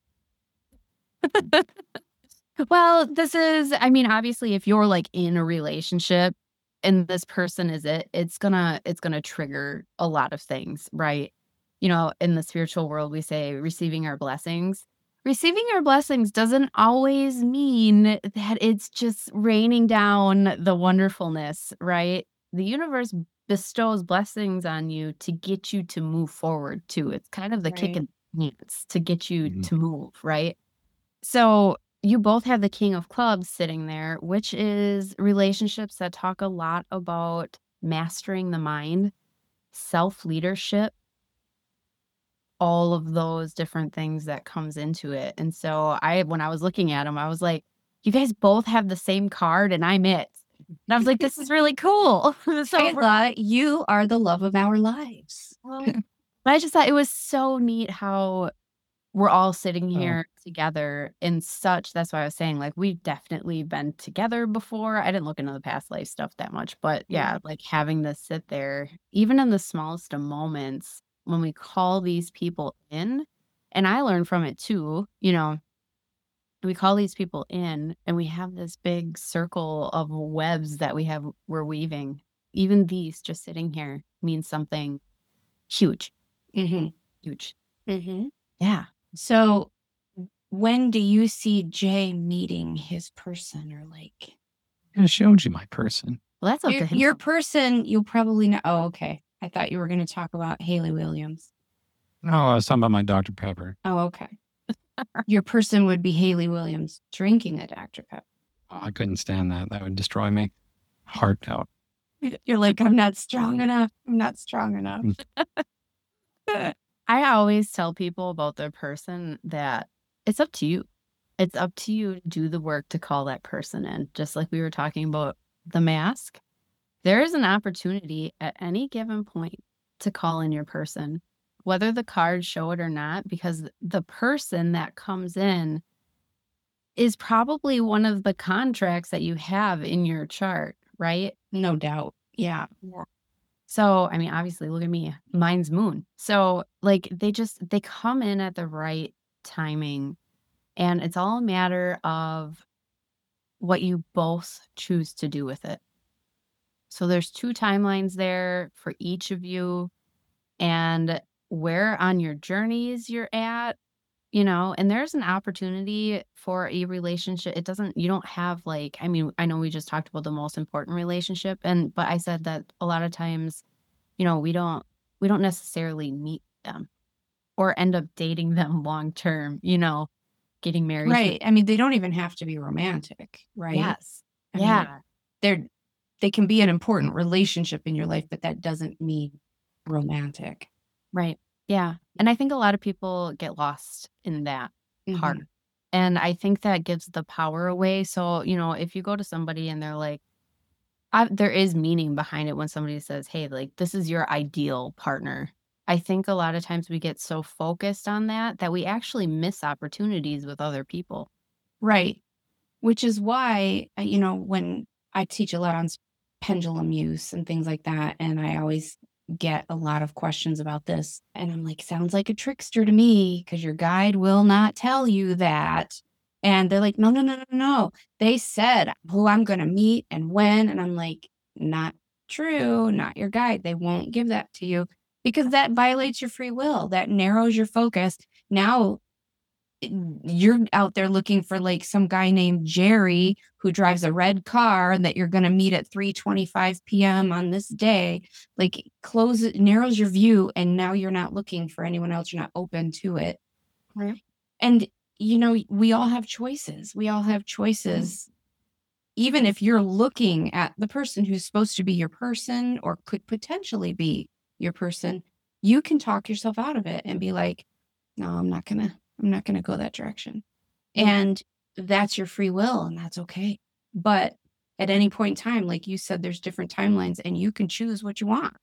Well, this is, I mean, obviously, if you're like in a relationship and this person is it's gonna trigger a lot of things, right? You know, in the spiritual world, we say receiving our blessings. Receiving our blessings doesn't always mean that it's just raining down the wonderfulness, right? The universe bestows blessings on you to get you to move forward too. It's kind of the kick in the pants to get you Mhm. to move, right? So you both have the King of Clubs sitting there, which is relationships that talk a lot about mastering the mind, self-leadership, all of those different things that comes into it. And so when I was looking at them, I was like, you guys both have the same card and I'm it. And I was like, this is really cool. So I thought you are the love of our lives. but I just thought it was so neat how we're all sitting here together in such, that's why I was saying, like, we've definitely been together before. I didn't look into the past life stuff that much, but yeah, like having this sit there, even in the smallest of moments, when we call these people in, and I learned from it too, you know, we call these people in, and we have this big circle of webs that we're weaving. Even these just sitting here means something huge. Mm-hmm. Huge. Mm-hmm. Yeah. So when do you see Jay meeting his person, or like I showed you my person. Well, that's up to him. your person? You'll probably know. Oh, okay. I thought you were going to talk about Haley Williams. No, I was talking about my Dr. Pepper. Oh, okay. Your person would be Haley Williams drinking a Dr. Pepper. Oh, I couldn't stand that. That would destroy me. Heart out. You're like, I'm not strong enough. I'm not strong enough. I always tell people about their person that it's up to you. It's up to you to do the work to call that person in. Just like we were talking about the mask, there is an opportunity at any given point to call in your person, whether the cards show it or not, because the person that comes in is probably one of the contracts that you have in your chart, right? No doubt. Yeah. So, I mean, obviously, look at me. Mine's moon. So, like, they come in at the right timing. And it's all a matter of what you both choose to do with it. So there's 2 timelines there for each of you, and where on your journeys you're at, and there's an opportunity for a relationship. You don't have like, I mean, I know we just talked about the most important relationship, but I said that a lot of times, we don't necessarily meet them or end up dating them long term, getting married. Right. I mean, they don't even have to be romantic, right? Yes. I mean, they can be an important relationship in your life, but that doesn't mean romantic. Right. Yeah. And I think a lot of people get lost in that part. Mhm. And I think that gives the power away. So, if you go to somebody and they're like, there is meaning behind it when somebody says, hey, like, this is your ideal partner. I think a lot of times we get so focused on that we actually miss opportunities with other people. Right. Which is why, when I teach a lot on pendulum use and things like that, and I always get a lot of questions about this, and I'm like, sounds like a trickster to me, because your guide will not tell you that. And they're like, no, no, no, no, no. They said who I'm going to meet and when. And I'm like, not true, not your guide. They won't give that to you, because that violates your free will. That narrows your focus. Now you're out there looking for like some guy named Jerry who drives a red car and that you're going to meet at 3:25 p.m. on this day. Like, narrows your view, and now you're not looking for anyone else. You're not open to it. Right. And we all have choices. We all have choices. Even if you're looking at the person who's supposed to be your person or could potentially be your person, you can talk yourself out of it and be like, no, I'm not going to go that direction. And that's your free will, and that's okay. But at any point in time, like you said, there's different timelines, and you can choose what you want.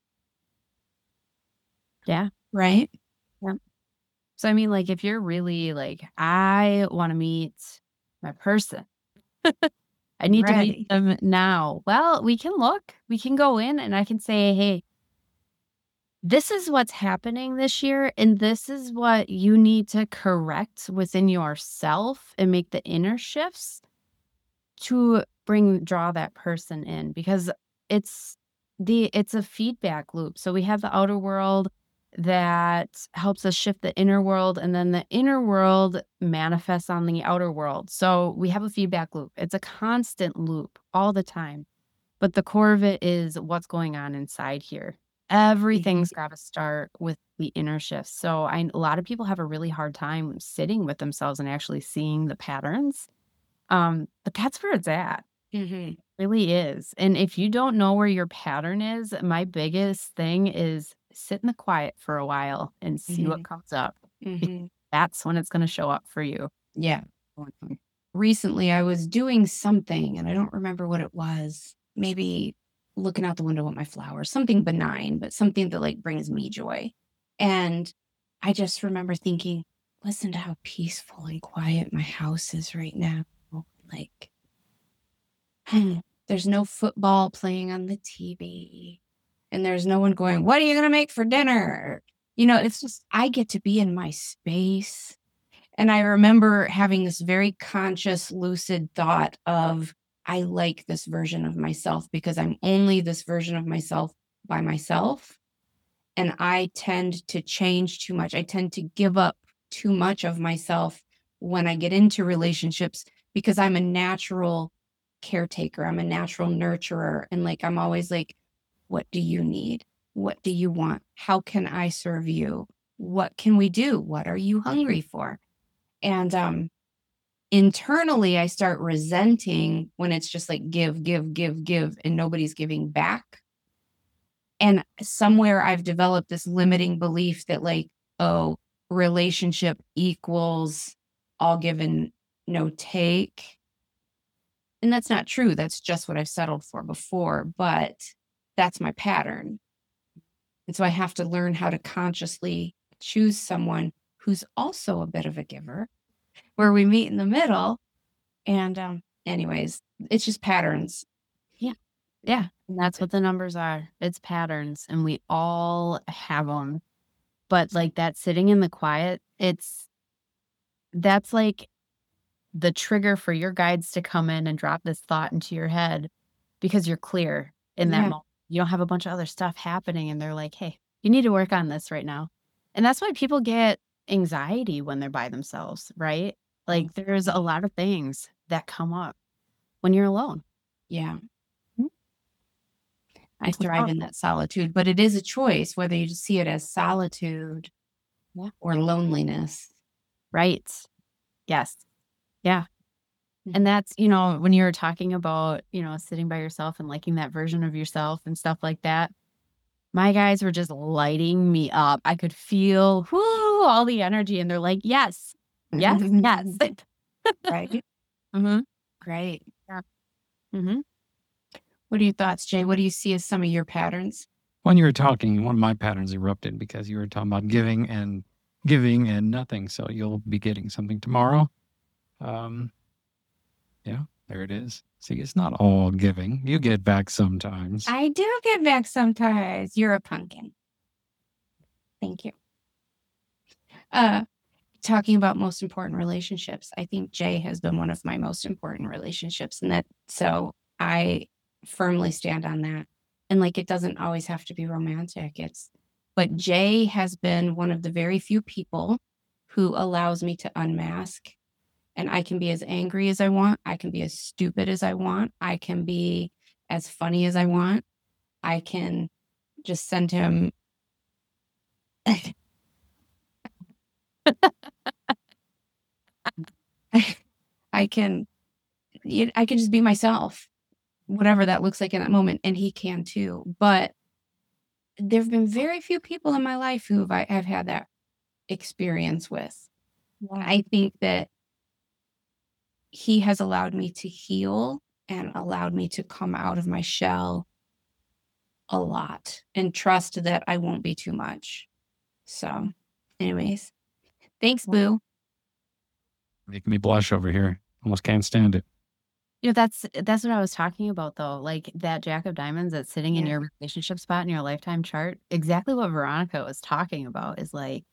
Yeah. Right? Yeah. So, I mean, like, if you're really like, I want to meet my person, I need to meet them now. Well, we can go in, and I can say, hey, this is what's happening this year, and this is what you need to correct within yourself and make the inner shifts to draw that person in, because it's a feedback loop. So we have the outer world that helps us shift the inner world, and then the inner world manifests on the outer world. So we have a feedback loop. It's a constant loop all the time. But the core of it is what's going on inside here. Everything's got to start with the inner shift. So a lot of people have a really hard time sitting with themselves and actually seeing the patterns. But that's where it's at. It really is. And if you don't know where your pattern is, my biggest thing is sit in the quiet for a while and see what comes up. That's when it's going to show up for you. Yeah. Recently, I was doing something, and I don't remember what it was. Maybe looking out the window at my flowers, something benign, but something that like brings me joy. And I just remember thinking, listen to how peaceful and quiet my house is right now. Like, there's no football playing on the TV, and there's no one going, what are you going to make for dinner? It's just, I get to be in my space, And I remember having this very conscious, lucid thought of, I like this version of myself because I'm only this version of myself by myself. And I tend to change too much. I tend to give up too much of myself when I get into relationships because I'm a natural caretaker. I'm a natural nurturer. And like, I'm always like, what do you need? What do you want? How can I serve you? What can we do? What are you hungry for? And internally, I start resenting when it's just like give, and nobody's giving back. And somewhere I've developed this limiting belief that like, oh, relationship equals all give and no take. And that's not true. That's just what I've settled for before, but that's my pattern. And so I have to learn how to consciously choose someone who's also a bit of a giver, where we meet in the middle. And anyways, it's just patterns. Yeah. And that's what the numbers are. It's patterns, and we all have them. But like that sitting in the quiet, that's like the trigger for your guides to come in and drop this thought into your head because you're clear in that Yeah. moment. You don't have a bunch of other stuff happening, and they're like, hey, you need to work on this right now. And that's why people get anxiety when they're by themselves, right? Like there's a lot of things that come up when you're alone. Yeah. Mhm. I thrive in that solitude, but it is a choice whether you see it as solitude Yeah. or loneliness. Right. Yes. Yeah. Mhm. And that's, when you were talking about, sitting by yourself and liking that version of yourself and stuff like that, my guys were just lighting me up. I could feel all the energy, and they're like, yes, yes, yes. Right? Mm-hmm. Great. Mm-hmm. What are your thoughts, Jay? What do you see as some of your patterns? When you were talking, one of my patterns erupted because you were talking about giving and nothing. So you'll be getting something tomorrow. Yeah, there it is. See, it's not all giving. You get back sometimes. I do get back sometimes. You're a pumpkin. Thank you. Talking about most important relationships, I think Jay has been one of my most important relationships, and so I firmly stand on that. And like, it doesn't always have to be romantic. But Jay has been one of the very few people who allows me to unmask, and I can be as angry as I want. I can be as stupid as I want. I can be as funny as I want. I can just send him I can just be myself, whatever that looks like in that moment, and he can too. But there have been very few people in my life who I've had that experience with. I think that he has allowed me to heal and allowed me to come out of my shell a lot and trust that I won't be too much. So, anyways, thanks, Boo. Making me blush over here. Almost can't stand it. That's what I was talking about, though. Like that Jack of Diamonds that's sitting in Yeah. your relationship spot in your lifetime chart. Exactly what Veronica was talking about is like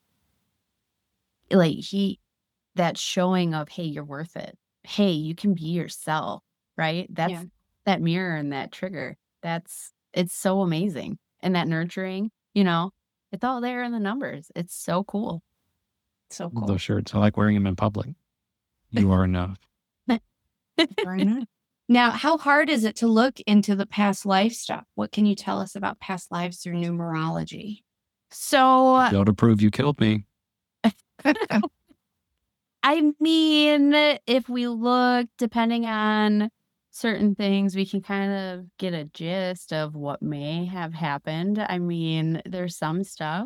that showing of, hey, you're worth it. Hey, you can be yourself, right? That's Yeah. that mirror and that trigger. It's so amazing. And that nurturing, it's all there in the numbers. It's so cool. So cool. Those shirts, I like wearing them in public. You are enough. Now, how hard is it to look into the past life stuff? What can you tell us about past lives through numerology? So, Be able to prove you killed me. I mean, if we look, depending on certain things, we can kind of get a gist of what may have happened. I mean, there's some stuff.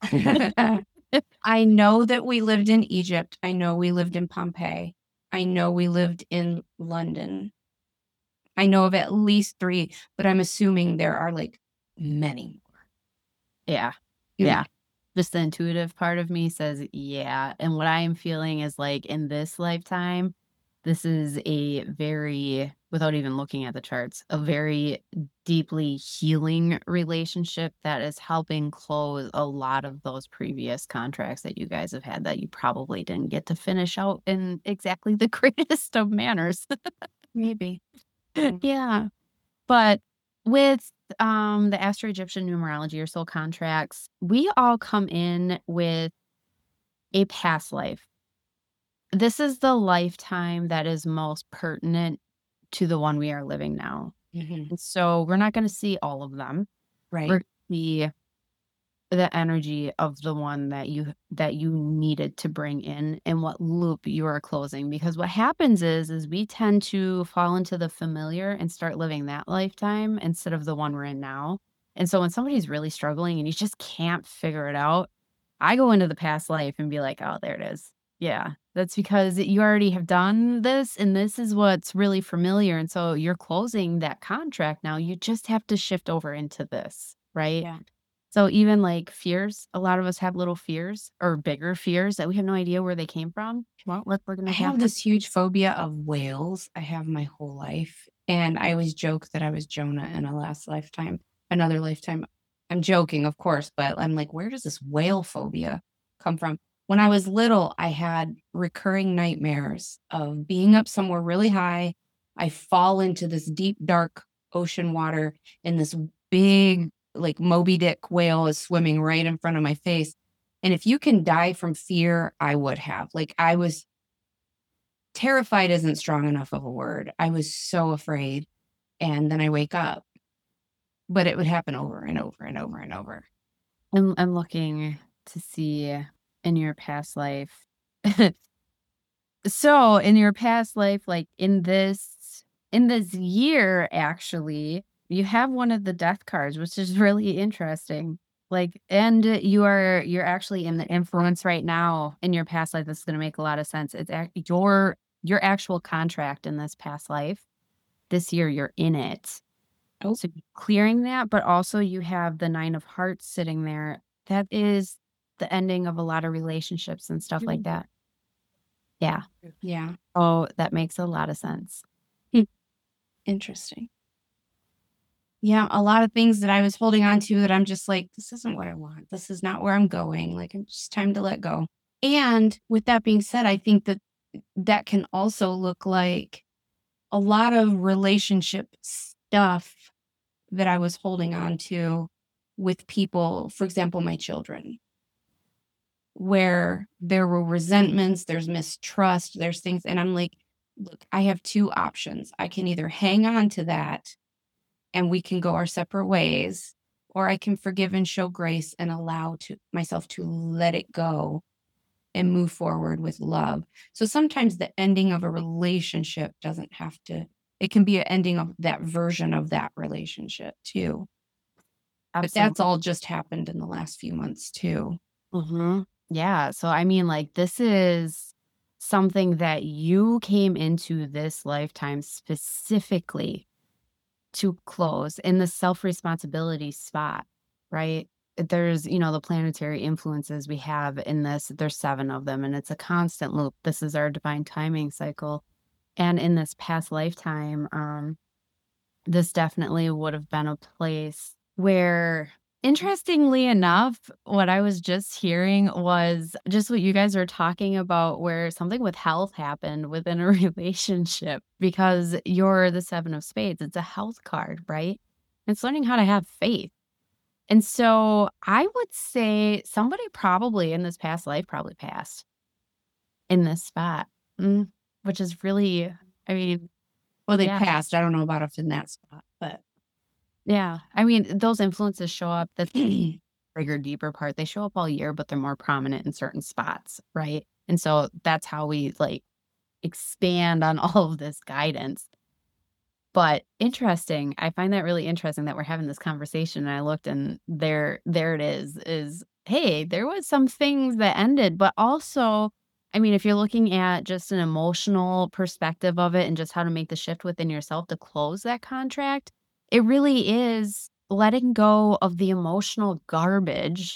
I know that we lived in Egypt. I know we lived in Pompeii. I know we lived in London. I know of at least 3, but I'm assuming there are like many more. Yeah. Yeah. Just the intuitive part of me says, yeah. And what I am feeling is like in this lifetime, this is a very without even looking at the charts, a very deeply healing relationship that is helping close a lot of those previous contracts that you guys have had that you probably didn't get to finish out in exactly the greatest of manners. Maybe. Yeah. But with the Astro Egyptian numerology or soul contracts, we all come in with a past life. This is the lifetime that is most pertinent to the one we are living now. Mhm. And so we're not going to see all of them. Right. We're going to see the energy of the one that you needed to bring in and what loop you are closing. Because what happens is we tend to fall into the familiar and start living that lifetime instead of the one we're in now. And so when somebody's really struggling and you just can't figure it out, I go into the past life and be like, oh, there it is. Yeah, that's because you already have done this and this is what's really familiar. And so you're closing that contract now. You just have to shift over into this, right? Yeah. So even like fears, a lot of us have little fears or bigger fears that we have no idea where they came from. Well, we're gonna I have this huge phobia of whales. I have my whole life. And I always joke that I was Jonah in a last lifetime, another lifetime. I'm joking, of course, but I'm like, where does this whale phobia come from? When I was little, I had recurring nightmares of being up somewhere really high. I fall into this deep, dark ocean water, and this big, like Moby Dick whale is swimming right in front of my face. And if you can die from fear, I would have. Like, I was terrified isn't strong enough of a word. I was so afraid. And then I wake up. But it would happen over and over and over and over. I'm looking to see in your past life. So in your past life, like in this year, actually, you have one of the death cards, which is really interesting. Like, and you're actually in the influence right now in your past life. This is going to make a lot of sense. It's your actual contract in this past life. This year, you're in it. Oh. So clearing that, but also you have the 9 of Hearts sitting there. That is the ending of a lot of relationships and stuff like that. Yeah. Yeah. Oh, that makes a lot of sense. Interesting. Yeah, a lot of things that I was holding on to that I'm just like, this isn't what I want. This is not where I'm going. Like, it's just time to let go. And with that being said, I think that that can also look like a lot of relationship stuff that I was holding on to with people, for example, my children, where there were resentments, there's mistrust, there's things. And I'm like, look, I have 2 options. I can either hang on to that and we can go our separate ways, or I can forgive and show grace and allow myself to let it go and move forward with love. So sometimes the ending of a relationship doesn't have to, it can be an ending of that version of that relationship too. But that's all just happened in the last few months too. Mm-hmm. Yeah. So, I mean, like, this is something that you came into this lifetime specifically to close in the self-responsibility spot, right? There's, the planetary influences we have in this. There's 7 of them, and it's a constant loop. This is our divine timing cycle. And in this past lifetime, this definitely would have been a place where, interestingly enough, what I was just hearing was just what you guys are talking about, where something with health happened within a relationship because you're the 7 of Spades. It's a health card, right? It's learning how to have faith. And so I would say somebody probably in this past life probably passed in this spot, which is really, I mean, Well, they yeah. passed. I don't know about us in that spot, but Yeah. I mean, those influences show up. That's the bigger, deeper part. They show up all year, but they're more prominent in certain spots, right? And so that's how we like expand on all of this guidance. But interesting. I find that really interesting that we're having this conversation. And I looked and there it is, hey, there was some things that ended, but also, I mean, if you're looking at just an emotional perspective of it and just how to make the shift within yourself to close that contract, it really is letting go of the emotional garbage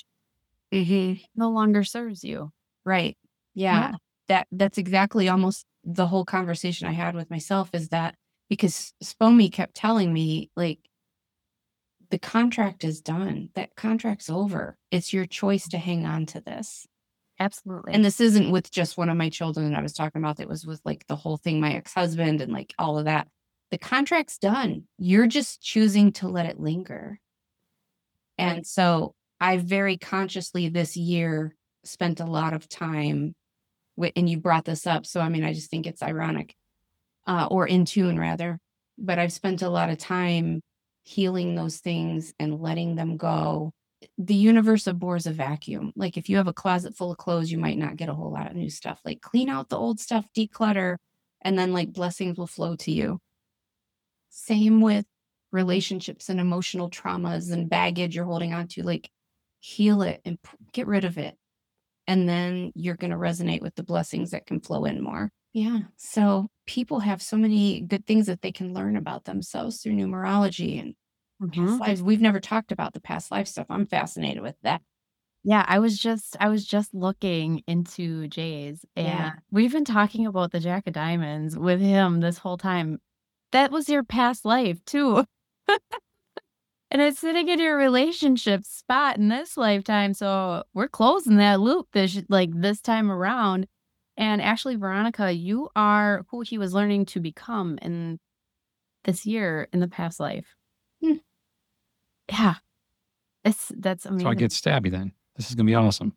no longer serves you. right. Yeah. That's exactly almost the whole conversation I had with myself, is that because Spomi kept telling me, like, the contract is done. That contract's over. It's your choice to hang on to this. Absolutely. And this isn't with just one of my children that I was talking about. It was with like the whole thing, my ex-husband and like all of that. The contract's done. You're just choosing to let it linger. And so I very consciously this year spent a lot of time with, and you brought this up. So, I mean, I just think it's ironic, or in tune rather, but I've spent a lot of time healing those things and letting them go. The universe abhors a vacuum. Like if you have a closet full of clothes, you might not get a whole lot of new stuff. Like clean out the old stuff, declutter, and then like blessings will flow to you. Same with relationships and emotional traumas and baggage you're holding on to. Like heal it and get rid of it. And then you're going to resonate with the blessings that can flow in more. Yeah. So people have so many good things that they can learn about themselves through numerology and past lives. We've never talked about the past life stuff. I'm fascinated with that. Yeah, I was just looking into Jay's, and Yeah. we've been talking about the Jack of Diamonds with him this whole time. That was your past life too. And it's sitting in your relationship spot in this lifetime. So we're closing that loop this time around. And actually, Veronica, you are who he was learning to become in this year in the past life. Hmm. Yeah. That's amazing. So I get stabby then. This is going to be awesome.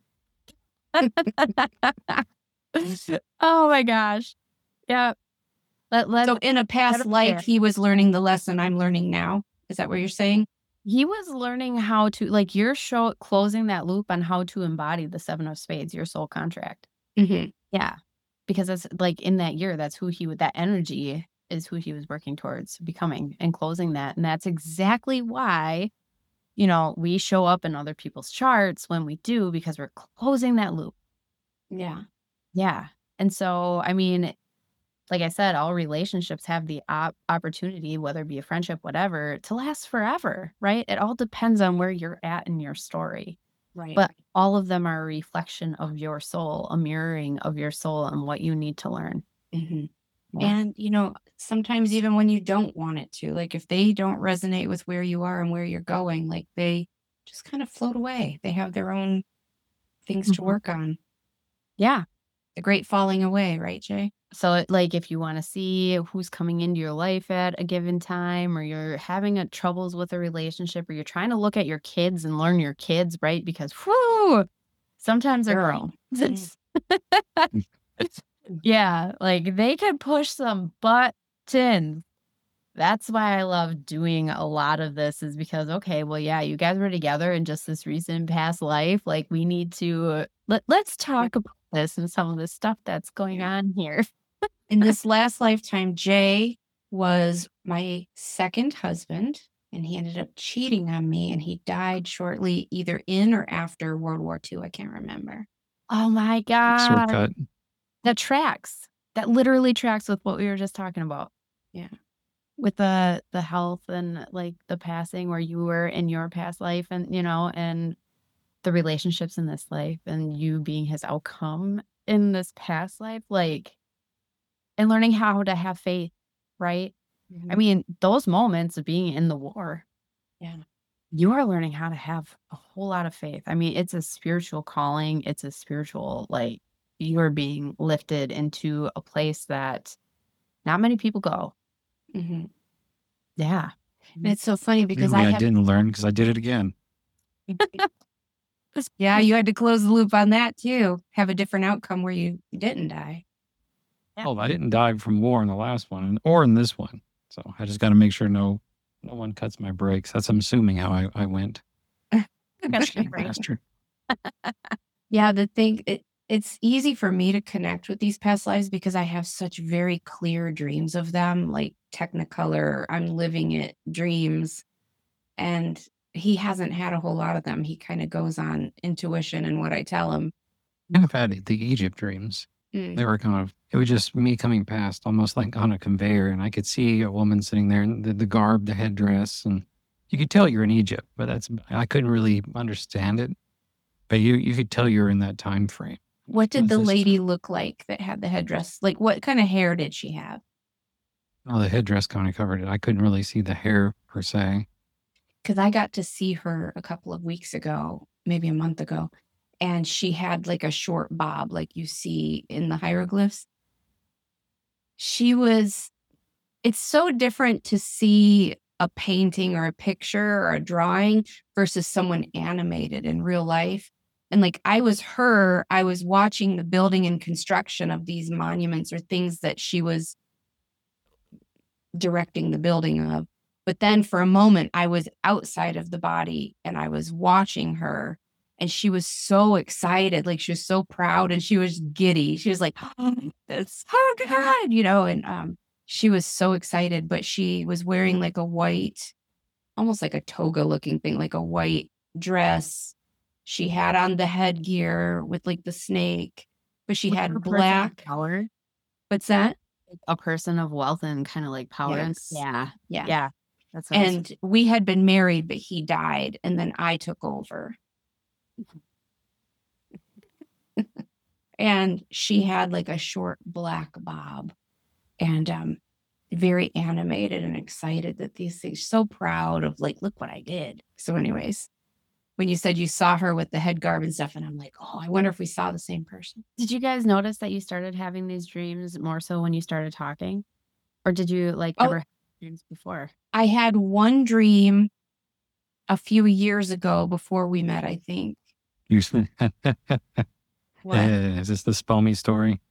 Oh my gosh. Yeah. So in a past life, he was learning the lesson I'm learning now. Is that what you're saying? He was learning how to, like, you're closing that loop on how to embody the 7 of Spades, your soul contract. Mm-hmm. Yeah. Because that's like in that year, that's that energy is who he was working towards becoming and closing that. And that's exactly why, we show up in other people's charts when we do, because we're closing that loop. Yeah. Yeah. And so, I mean, like I said, all relationships have the opportunity, whether it be a friendship, whatever, to last forever, right? It all depends on where you're at in your story. Right. But all of them are a reflection of your soul, a mirroring of your soul and what you need to learn. Mm-hmm. Yeah. And, sometimes even when you don't want it to, like if they don't resonate with where you are and where you're going, like they just kind of float away. They have their own things to work on. Yeah. The great falling away, right, Jay? So, like, if you want to see who's coming into your life at a given time, or you're having troubles with a relationship, or you're trying to look at your kids and learn your kids, right? Because, whoo, sometimes they're Girl. Yeah, like they can push some buttons. That's why I love doing a lot of this, is because, okay, well, yeah, you guys were together in just this recent past life. Like, we need to let's talk about this and some of the stuff that's going on here. In this last lifetime, Jay was my second husband, and he ended up cheating on me, and he died shortly either in or after World War II. I can't remember. Oh my God. Shortcut. That tracks. That literally tracks with what we were just talking about. Yeah. With the health and like the passing where you were in your past life, and and the relationships in this life, and you being his outcome in this past life, like, and learning how to have faith, right? Mm-hmm. I mean, those moments of being in the war, Yeah. you are learning how to have a whole lot of faith. I mean, it's a spiritual calling. It's a spiritual, like, you are being lifted into a place that not many people go. Mm-hmm. Yeah. And it's so funny because Really, I didn't learn because I did it again. Yeah, you had to close the loop on that too. Have a different outcome where you didn't die. Yeah. Well, I didn't die from war in the last one or in this one. So I just got to make sure no one cuts my brakes. That's, I'm assuming, how I went. Faster. Yeah, the thing, it's easy for me to connect with these past lives because I have such very clear dreams of them, like Technicolor, I'm living it dreams. And he hasn't had a whole lot of them. He kind of goes on intuition and what I tell him. I've had the Egypt dreams. They were it was just me coming past almost like on a conveyor, and I could see a woman sitting there in the garb, the headdress, and you could tell you're in Egypt, but I couldn't really understand it. But you could tell you're in that time frame. What did the lady look like that had the headdress? Like, what kind of hair did she have? Oh, the headdress kind of covered it. I couldn't really see the hair per se. Because I got to see her a couple of weeks ago, maybe a month ago, and she had like a short bob like you see in the hieroglyphs. It's so different to see a painting or a picture or a drawing versus someone animated in real life. And like I was watching the building and construction of these monuments or things that she was directing the building of. But then for a moment, I was outside of the body and I was watching her, and she was so excited. Like she was so proud and she was giddy. She was like, oh, that's so good, and she was so excited, but she was wearing like a white, almost like a toga looking thing, like a white dress. She had on the headgear with like the snake, but she had black. Power. What's that? A person of wealth and kind of like power. Yes. Yeah. That's what And we had been married, but he died, and then I took over. And she had like a short black bob, and very animated and excited that these things, so proud of like, look what I did. So anyways, when you said you saw her with the head garb and stuff, and I'm like, oh, I wonder if we saw the same person. Did you guys notice that you started having these dreams more so when you started talking? Or did you ever have dreams before? I had one dream a few years ago before we met, I think. What? Is this the Spomey story?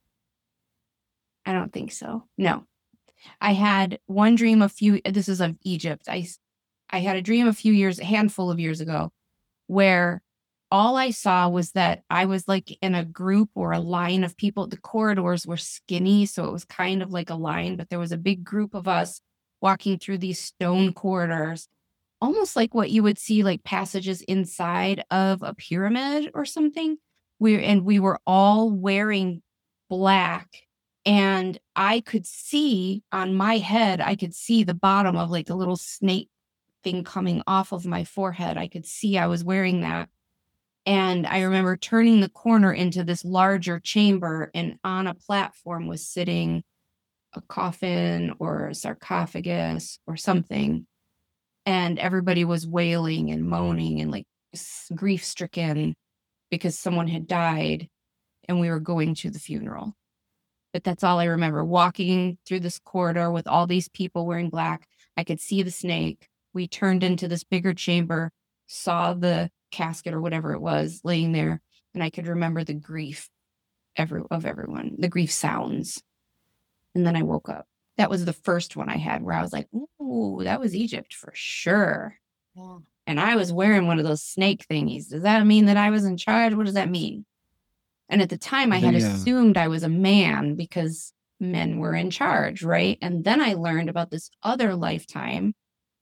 I don't think so. No. I had one dream this is of Egypt. I had a dream a handful of years ago, where all I saw was that I was like in a group or a line of people. The corridors were skinny, so it was kind of like a line, but there was a big group of us walking through these stone corridors, almost like what you would see like passages inside of a pyramid or something. We were all wearing black, and I could see on my head, I could see the bottom of like a little snake thing coming off of my forehead. I could see I was wearing that. And I remember turning the corner into this larger chamber, and on a platform was sitting a coffin or a sarcophagus or something. And everybody was wailing and moaning and like grief stricken because someone had died, and we were going to the funeral. But that's all I remember, walking through this corridor with all these people wearing black. I could see the snake. We turned into this bigger chamber, saw the casket or whatever it was laying there, and I could remember the grief of everyone, the grief sounds. And then I woke up. That was the first one I had where I was like, ooh, that was Egypt for sure. Yeah. And I was wearing one of those snake thingies. Does that mean that I was in charge? What does that mean? And at the time I had assumed I was a man because men were in charge, right? And then I learned about this other lifetime.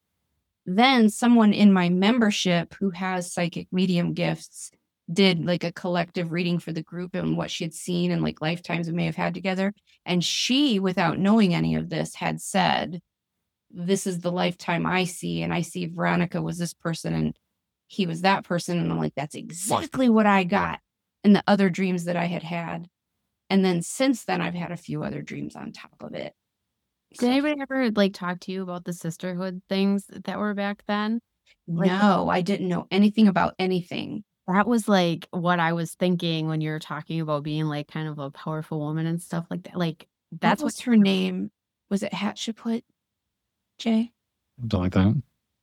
Then someone in my membership who has psychic medium gifts did like a collective reading for the group and what she had seen and like lifetimes we may have had together. And she, without knowing any of this, had said, this is the lifetime I see. And I see Veronica was this person and he was that person. And I'm like, that's exactly what I got in the other dreams that I had had. And then since then, I've had a few other dreams on top of it. Did anybody ever like talk to you about the sisterhood things that were back then? No, I didn't know anything about anything. That was like what I was thinking when you were talking about being like kind of a powerful woman and stuff like that. Like that's what was her name? Was it Hatshepsut, Jay? Something like that.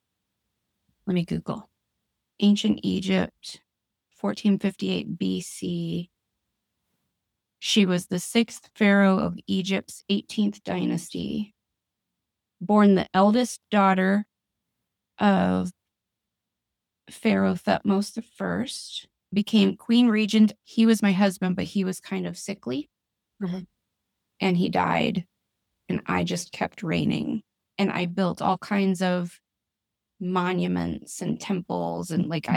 Let me Google. Ancient Egypt, 1458 BC. She was the 6th pharaoh of Egypt's 18th dynasty, born the eldest daughter of Pharaoh Thutmose I, became queen regent. He was my husband, but he was kind of sickly. Mm-hmm. And he died, and I just kept reigning. And I built all kinds of monuments and temples, and like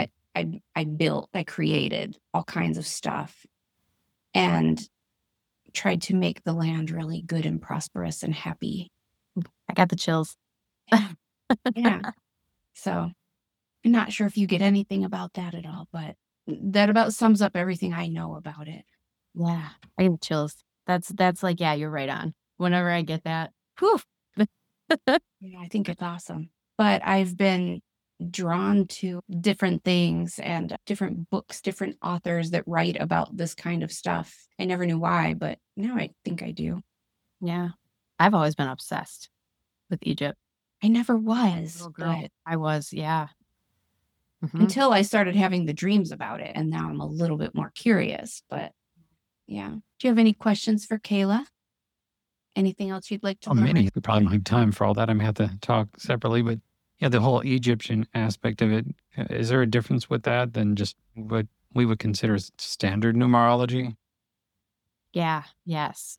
I created all kinds of stuff, and tried to make the land really good and prosperous and happy. I got the chills. Yeah. So I'm not sure if you get anything about that at all, but that about sums up everything I know about it. Yeah, I get chills. That's like, yeah, you're right on. Whenever I get that, whew, Yeah, I think it's awesome. But I've been drawn to different things and different books, different authors that write about this kind of stuff. I never knew why, but now I think I do. Yeah. I've always been obsessed with Egypt. I never was, Little girl. but I was, yeah. Mhm. until I started having the dreams about it. And now I'm a little bit more curious. But yeah. Do you have any questions for Kayla? Anything else you'd like to learn? Many. We probably don't have time for all that. I'm going to have to talk separately. But yeah, the whole Egyptian aspect of it, is there a difference with that than just what we would consider standard numerology? Yeah, yes.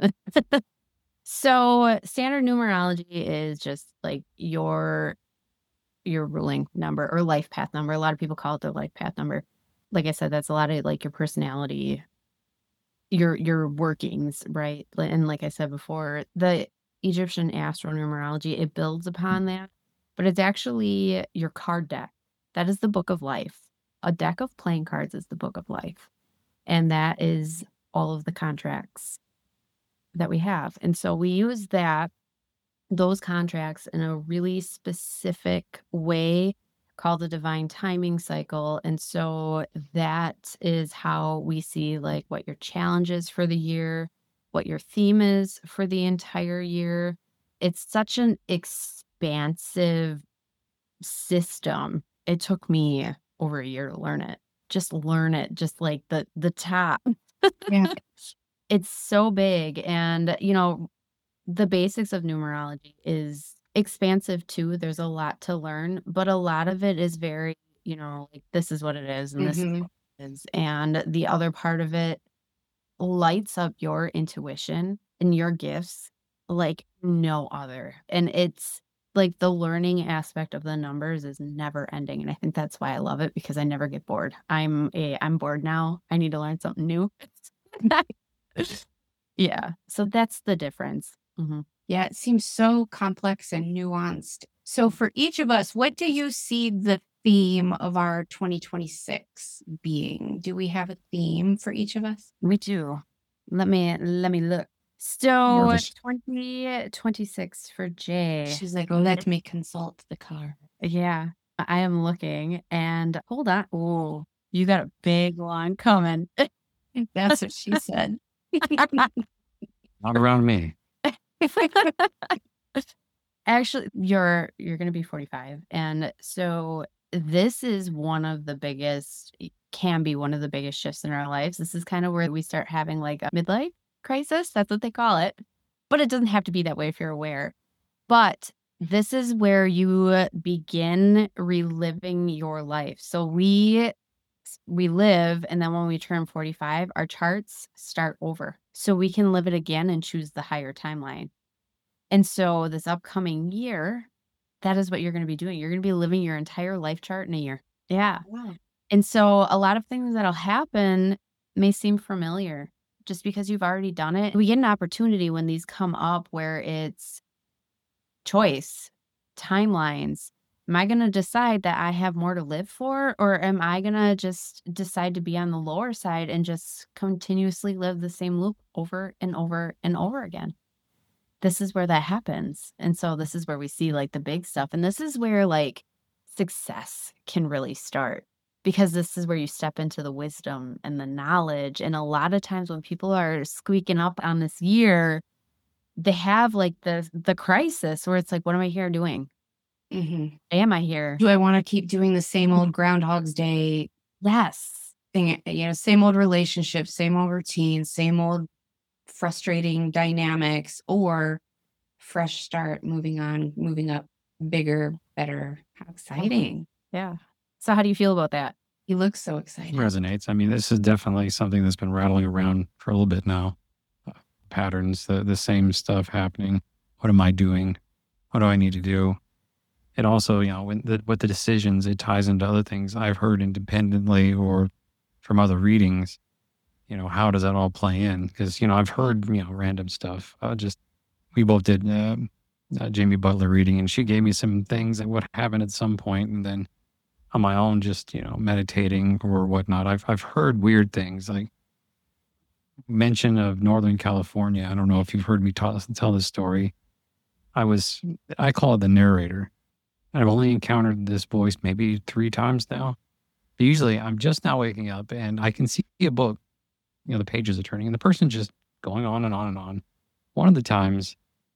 So standard numerology is just like your ruling number or life path number. A lot of people call it their life path number. Like I said, that's a lot of like your personality, your workings, right? And like I said before, the Egyptian astronumerology, it builds upon that, but it's actually your card deck. That is the book of life. A deck of playing cards is the book of life. And that is all of the contracts that we have. And so we use those contracts in a really specific way called the divine timing cycle. And so that is how we see like what your challenge is for the year, what your theme is for the entire year. It's such an expansive system. It took me over a year to learn it. Just learn it, just like the top. Yeah. It's so big. And, the basics of numerology is expansive too. There's a lot to learn, but a lot of it is very, like this is what it is and this is Mhm. what it is. And the other part of it lights up your intuition and your gifts like no other. And it's like the learning aspect of the numbers is never ending. And I think that's why I love it because I never get bored. I'm bored now. I need to learn something new. Yeah. So that's the difference. Mhm. Yeah, it seems so complex and nuanced. So for each of us, what do you see the theme of our 2026 being? Do we have a theme for each of us? We do. Let me look. Or So just 2026 for Jay. She's like, let me consult the card. Yeah, I am looking and hold on. Oh, you got a big one coming. That's what she said. not around me. Actually, you're going to be 45. And so this is one of the biggest, can be one of the biggest shifts in our lives. This is kind of where we start having like a midlife crisis. That's what they call it. But it doesn't have to be that way if you're aware. But this is where you begin reliving your life. So we live, and then when we turn 45, our charts start over. So we can live it again and choose the higher timeline. And so this upcoming year, that is what you're going to be doing. You're going to be living your entire life chart in a year. Yeah. Wow. And so a lot of things that'll happen may seem familiar just because you've already done it. We get an opportunity when these come up where it's choice, timelines. Am I going to decide that I have more to live for, or am I going to just decide to be on the lower side and just continuously live the same loop over and over and over again? This is where that happens. And so this is where we see like the big stuff. And this is where like success can really start, because this is where you step into the wisdom and the knowledge. And a lot of times when people are squeaking up on this year, they have like the crisis where it's like, what am I here doing? Mhm. Am I here? Do I want to keep doing the same old Groundhog's Day Yes. thing? Same old relationships, same old routines, same old frustrating dynamics, or fresh start, moving on, moving up, bigger, better. How exciting. Yeah. So how do you feel about that? He looks so excited. Resonates. I mean, this is definitely something that's been rattling around for a little bit now. Patterns, the same stuff happening. What am I doing? What do I need to do? It also, with the decisions, it ties into other things I've heard independently or from other readings. How does that all play in? Because, I've heard, random stuff. We both did Jamie Butler reading, and she gave me some things that would happen at some point, and then on my own, just, meditating or whatnot. I've heard weird things like mention of Northern California. I don't know if you've heard me tell this story. I call it the narrator. I've only encountered this voice maybe 3 times now. But usually I'm just now waking up and I can see a book, the pages are turning and the person's just going on and on and on. One of the times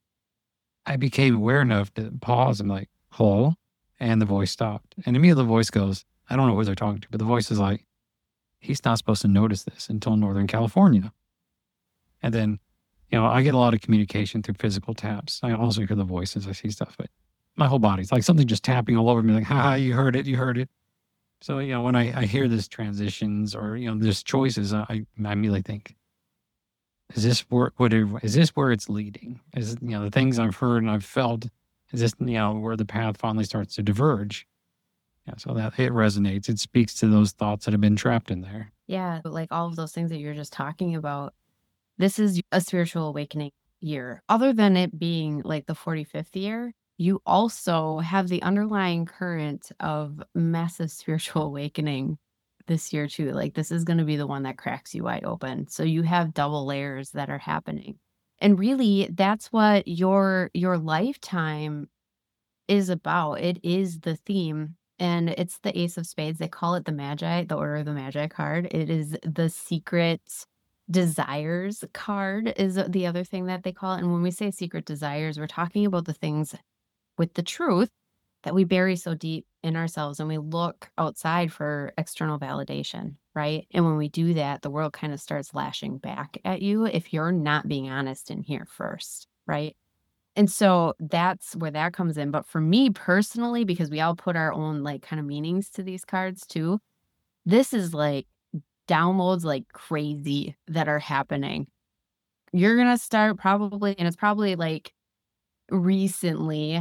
I became aware enough to pause and like, hello? And the voice stopped. And immediately the voice goes, I don't know who they're talking to, but the voice is like, he's not supposed to notice this until Northern California. And then, I get a lot of communication through physical taps. I also hear the voices, I see stuff, but my whole body's like something just tapping all over me, like, ha, you heard it, you heard it. So, when I hear this transitions or, there's choices, I immediately think, is this where it's leading? Is, the things I've heard and I've felt, is this, where the path finally starts to diverge? Yeah, so that it resonates. It speaks to those thoughts that have been trapped in there. Yeah, like all of those things that you're just talking about. This is a spiritual awakening year. Other than it being like the 45th year, you also have the underlying current of massive spiritual awakening this year too. Like this is going to be the one that cracks you wide open. So you have double layers that are happening. And really that's what your lifetime is about. It is the theme. And it's the Ace of Spades. They call it the Magi, the Order of the Magi card. It is the secret desires card is the other thing that they call it. And when we say secret desires, we're talking about the things with the truth that we bury so deep in ourselves and we look outside for external validation, right? And when we do that, the world kind of starts lashing back at you if you're not being honest in here first, right? And so that's where that comes in. But for me personally, because we all put our own like kind of meanings to these cards too, this is like downloads like crazy that are happening. You're going to start probably, and it's probably like recently,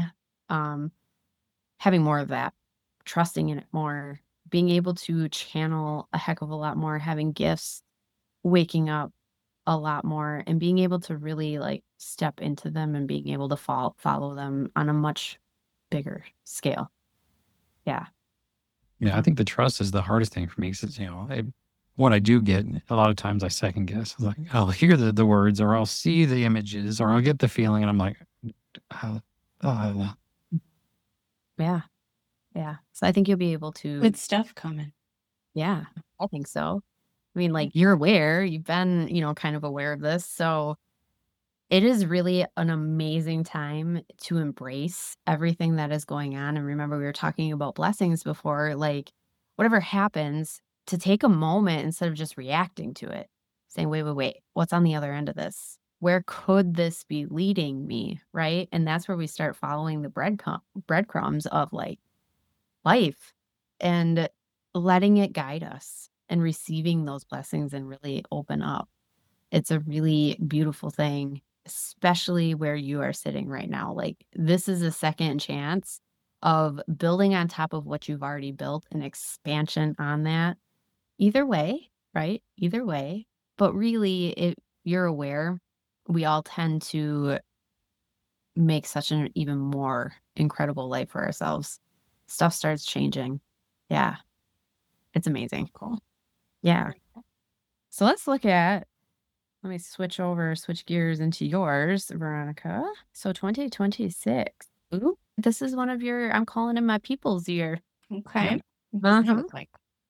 having more of that, trusting in it more, being able to channel a heck of a lot more, having gifts, waking up a lot more, and being able to really like step into them and being able to follow them on a much bigger scale. Yeah. Yeah, I think the trust is the hardest thing for me because, what I do get, a lot of times I second guess. Like, I'll hear the words or I'll see the images or I'll get the feeling and I'm like, Yeah. Yeah. So I think you'll be able to. Good stuff coming. Yeah, I think so. I mean, like you're aware, you've been, kind of aware of this. So it is really an amazing time to embrace everything that is going on. And remember, we were talking about blessings before, like whatever happens, to take a moment instead of just reacting to it, saying, wait, what's on the other end of this? Where could this be leading me? Right. And that's where we start following the breadcrumbs of like life and letting it guide us and receiving those blessings and really open up. It's a really beautiful thing, especially where you are sitting right now. Like this is a second chance of building on top of what you've already built, an expansion on that. Either way, right? Either way. But really, if you're aware, we all tend to make such an even more incredible life for ourselves. Stuff starts changing. Yeah. It's amazing. Cool. Yeah. So let's look at, let me switch gears into yours, Veronica. So 2026. Ooh, this is one of your, I'm calling it my people's year. Okay. Uh-huh. Look like.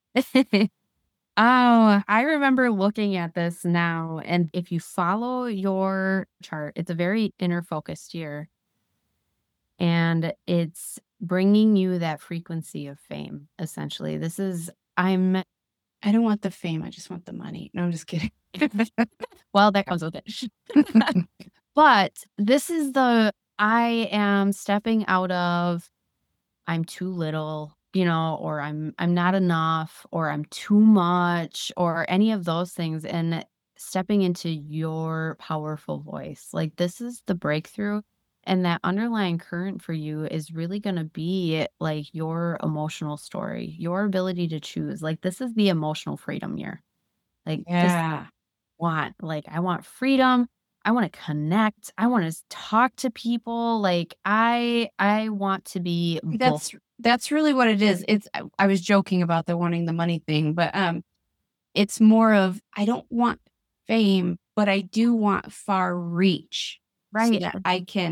Oh, I remember looking at this now. And if you follow your chart, it's a very inner focused year. And it's bringing you that frequency of fame, essentially. I don't want the fame. I just want the money. No, I'm just kidding. Well, that comes with it. But this is I am stepping out of, I'm too little, or I'm not enough, or I'm too much, or any of those things, and stepping into your powerful voice. Like this is the breakthrough. And that underlying current for you is really going to be like your emotional story, your ability to choose. Like this is the emotional freedom year. Like Yeah. I want freedom. I want to connect. I want to talk to people. Like I want to be That's really what it is. I was joking about the wanting the money thing, but it's more of I don't want fame, but I do want far reach. Right. So that I can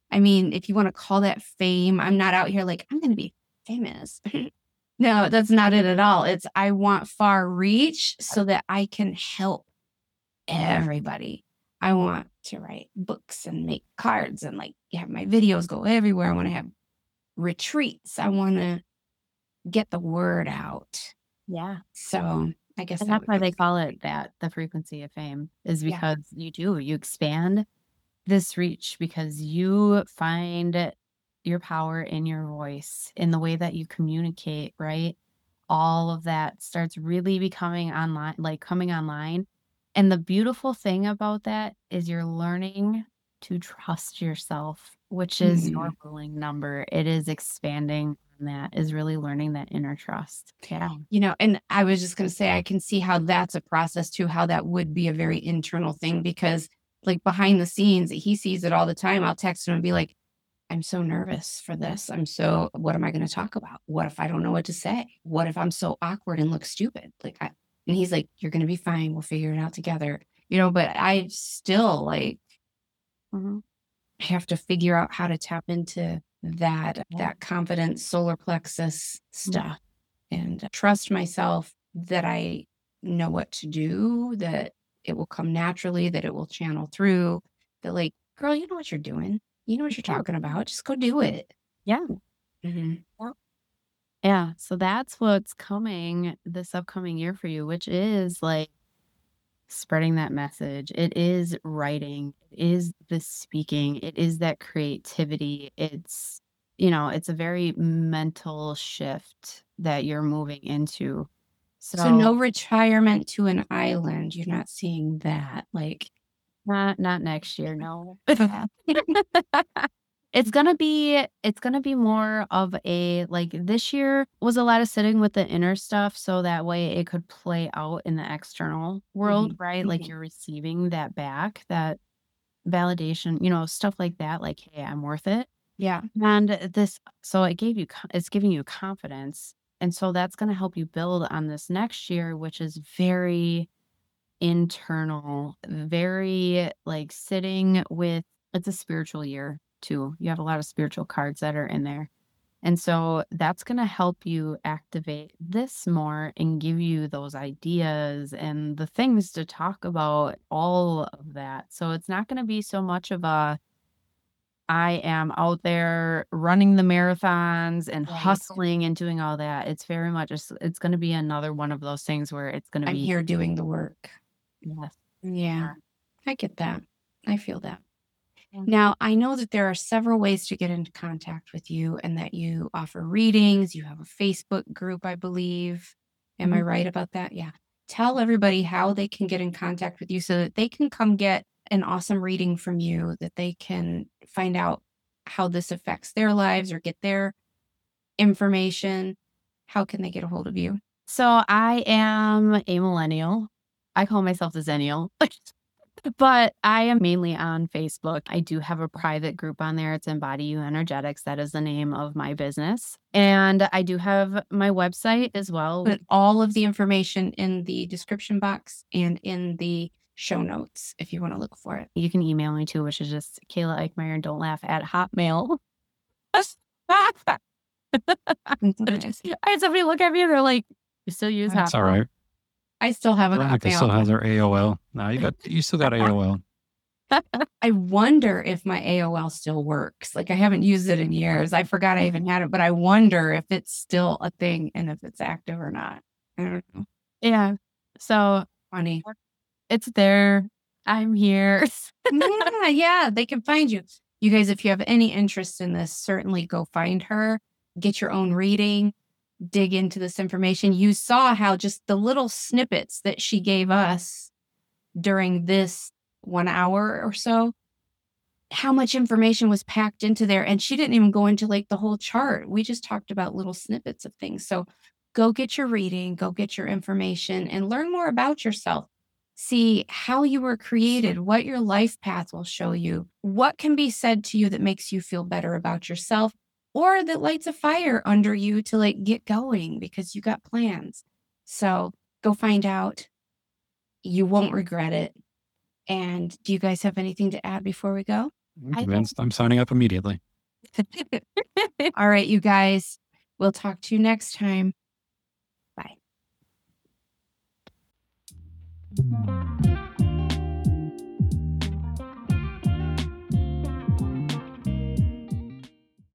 I mean, if you want to call that fame, I'm not out here like, I'm going to be famous. No, that's not it at all. It's I want far reach so that I can help everybody. I want to write books and make cards and like have my videos go everywhere. I want to have retreats. I want to get the word out. Yeah. So I guess And that that's would why be they call it that, the frequency of fame, is Yeah. because you expand this reach because you find your power in your voice, in the way that you communicate, right? All of that starts really becoming online, like coming online. And the beautiful thing about that is you're learning to trust yourself, which is your Mhm. ruling number. It is expanding on that, is really learning that inner trust. Yeah. And I was just going to say, I can see how that's a process too, how that would be a very internal thing because, like, behind the scenes, he sees it all the time. I'll text him and be like, I'm so nervous for this. What am I going to talk about? What if I don't know what to say? What if I'm so awkward and look stupid? And he's like, you're going to be fine. We'll figure it out together. But I still like Mhm. have to figure out how to tap into Yeah. that confident solar plexus Yeah. stuff and trust myself that I know what to do, that it will come naturally, that it will channel through, that like, girl, you know what you're doing. You know what you're Yeah. talking about. Just go do it. Yeah. Mhm. Yeah. So that's what's coming this upcoming year for you, which is like spreading that message. It is writing, it is the speaking, it is that creativity. It's a very mental shift that you're moving into. So no So retirement to an island. You're not seeing that. Like, not next year, no. It's gonna be more of a, like, this year was a lot of sitting with the inner stuff so that way it could play out in the external world, Mhm, right? Like mhm. you're receiving that back, that validation, stuff like that, like, hey, I'm worth it. Yeah. And so it's giving you confidence. And so that's gonna help you build on this next year, which is very internal, very like sitting with it's a spiritual year too. You have a lot of spiritual cards that are in there. And so that's going to help you activate this more and give you those ideas and the things to talk about, all of that. So it's not going to be so much of a I am out there running the marathons and Right. hustling and doing all that. It's very much it's going to be another one of those things where it's going to I'm be here doing the work. yes. Yeah. I get that. I feel that. Yeah. Now, I know that there are several ways to get into contact with you and that you offer readings. You have a Facebook group, I believe. Am I Mhm. right about that? Yeah. Tell everybody how they can get in contact with you so that they can come get an awesome reading from you, that they can find out how this affects their lives or get their information. How can they get a hold of you? So I am a millennial. I call myself the Zennial. But I am mainly on Facebook. I do have a private group on there. It's Embody You Energetics. That is the name of my business. And I do have my website as well. Put all of the information in the description box and in the show notes if you want to look for it. You can email me too, which is just Kayla Eichmeyer, don't laugh, at Hotmail. I had somebody look at me and they're like, you still use That's all Hotmail? right. I still have a Veronica still Hotmail. has her AOL. No, you still got AOL. I wonder if my AOL still works. Like I haven't used it in years. I forgot I even had it, but I wonder if it's still a thing and if it's active or not. I don't know. Yeah. So Funny. it's there. I'm here. Yeah, they can find you. You guys, if you have any interest in this, certainly go find her, get your own reading, dig into this information. You saw how just the little snippets that she gave us during this 1 hour or so, how much information was packed into there. And she didn't even go into like the whole chart. We just talked about little snippets of things. So go get your reading, go get your information, and learn more about yourself. See how you were created, what your life path will show you, what can be said to you that makes you feel better about yourself or that lights a fire under you to like get going because you got plans. So go find out. You won't regret it. And do you guys have anything to add before we go? I'm convinced. I'm signing up immediately. All right, you guys. We'll talk to you next time. Bye.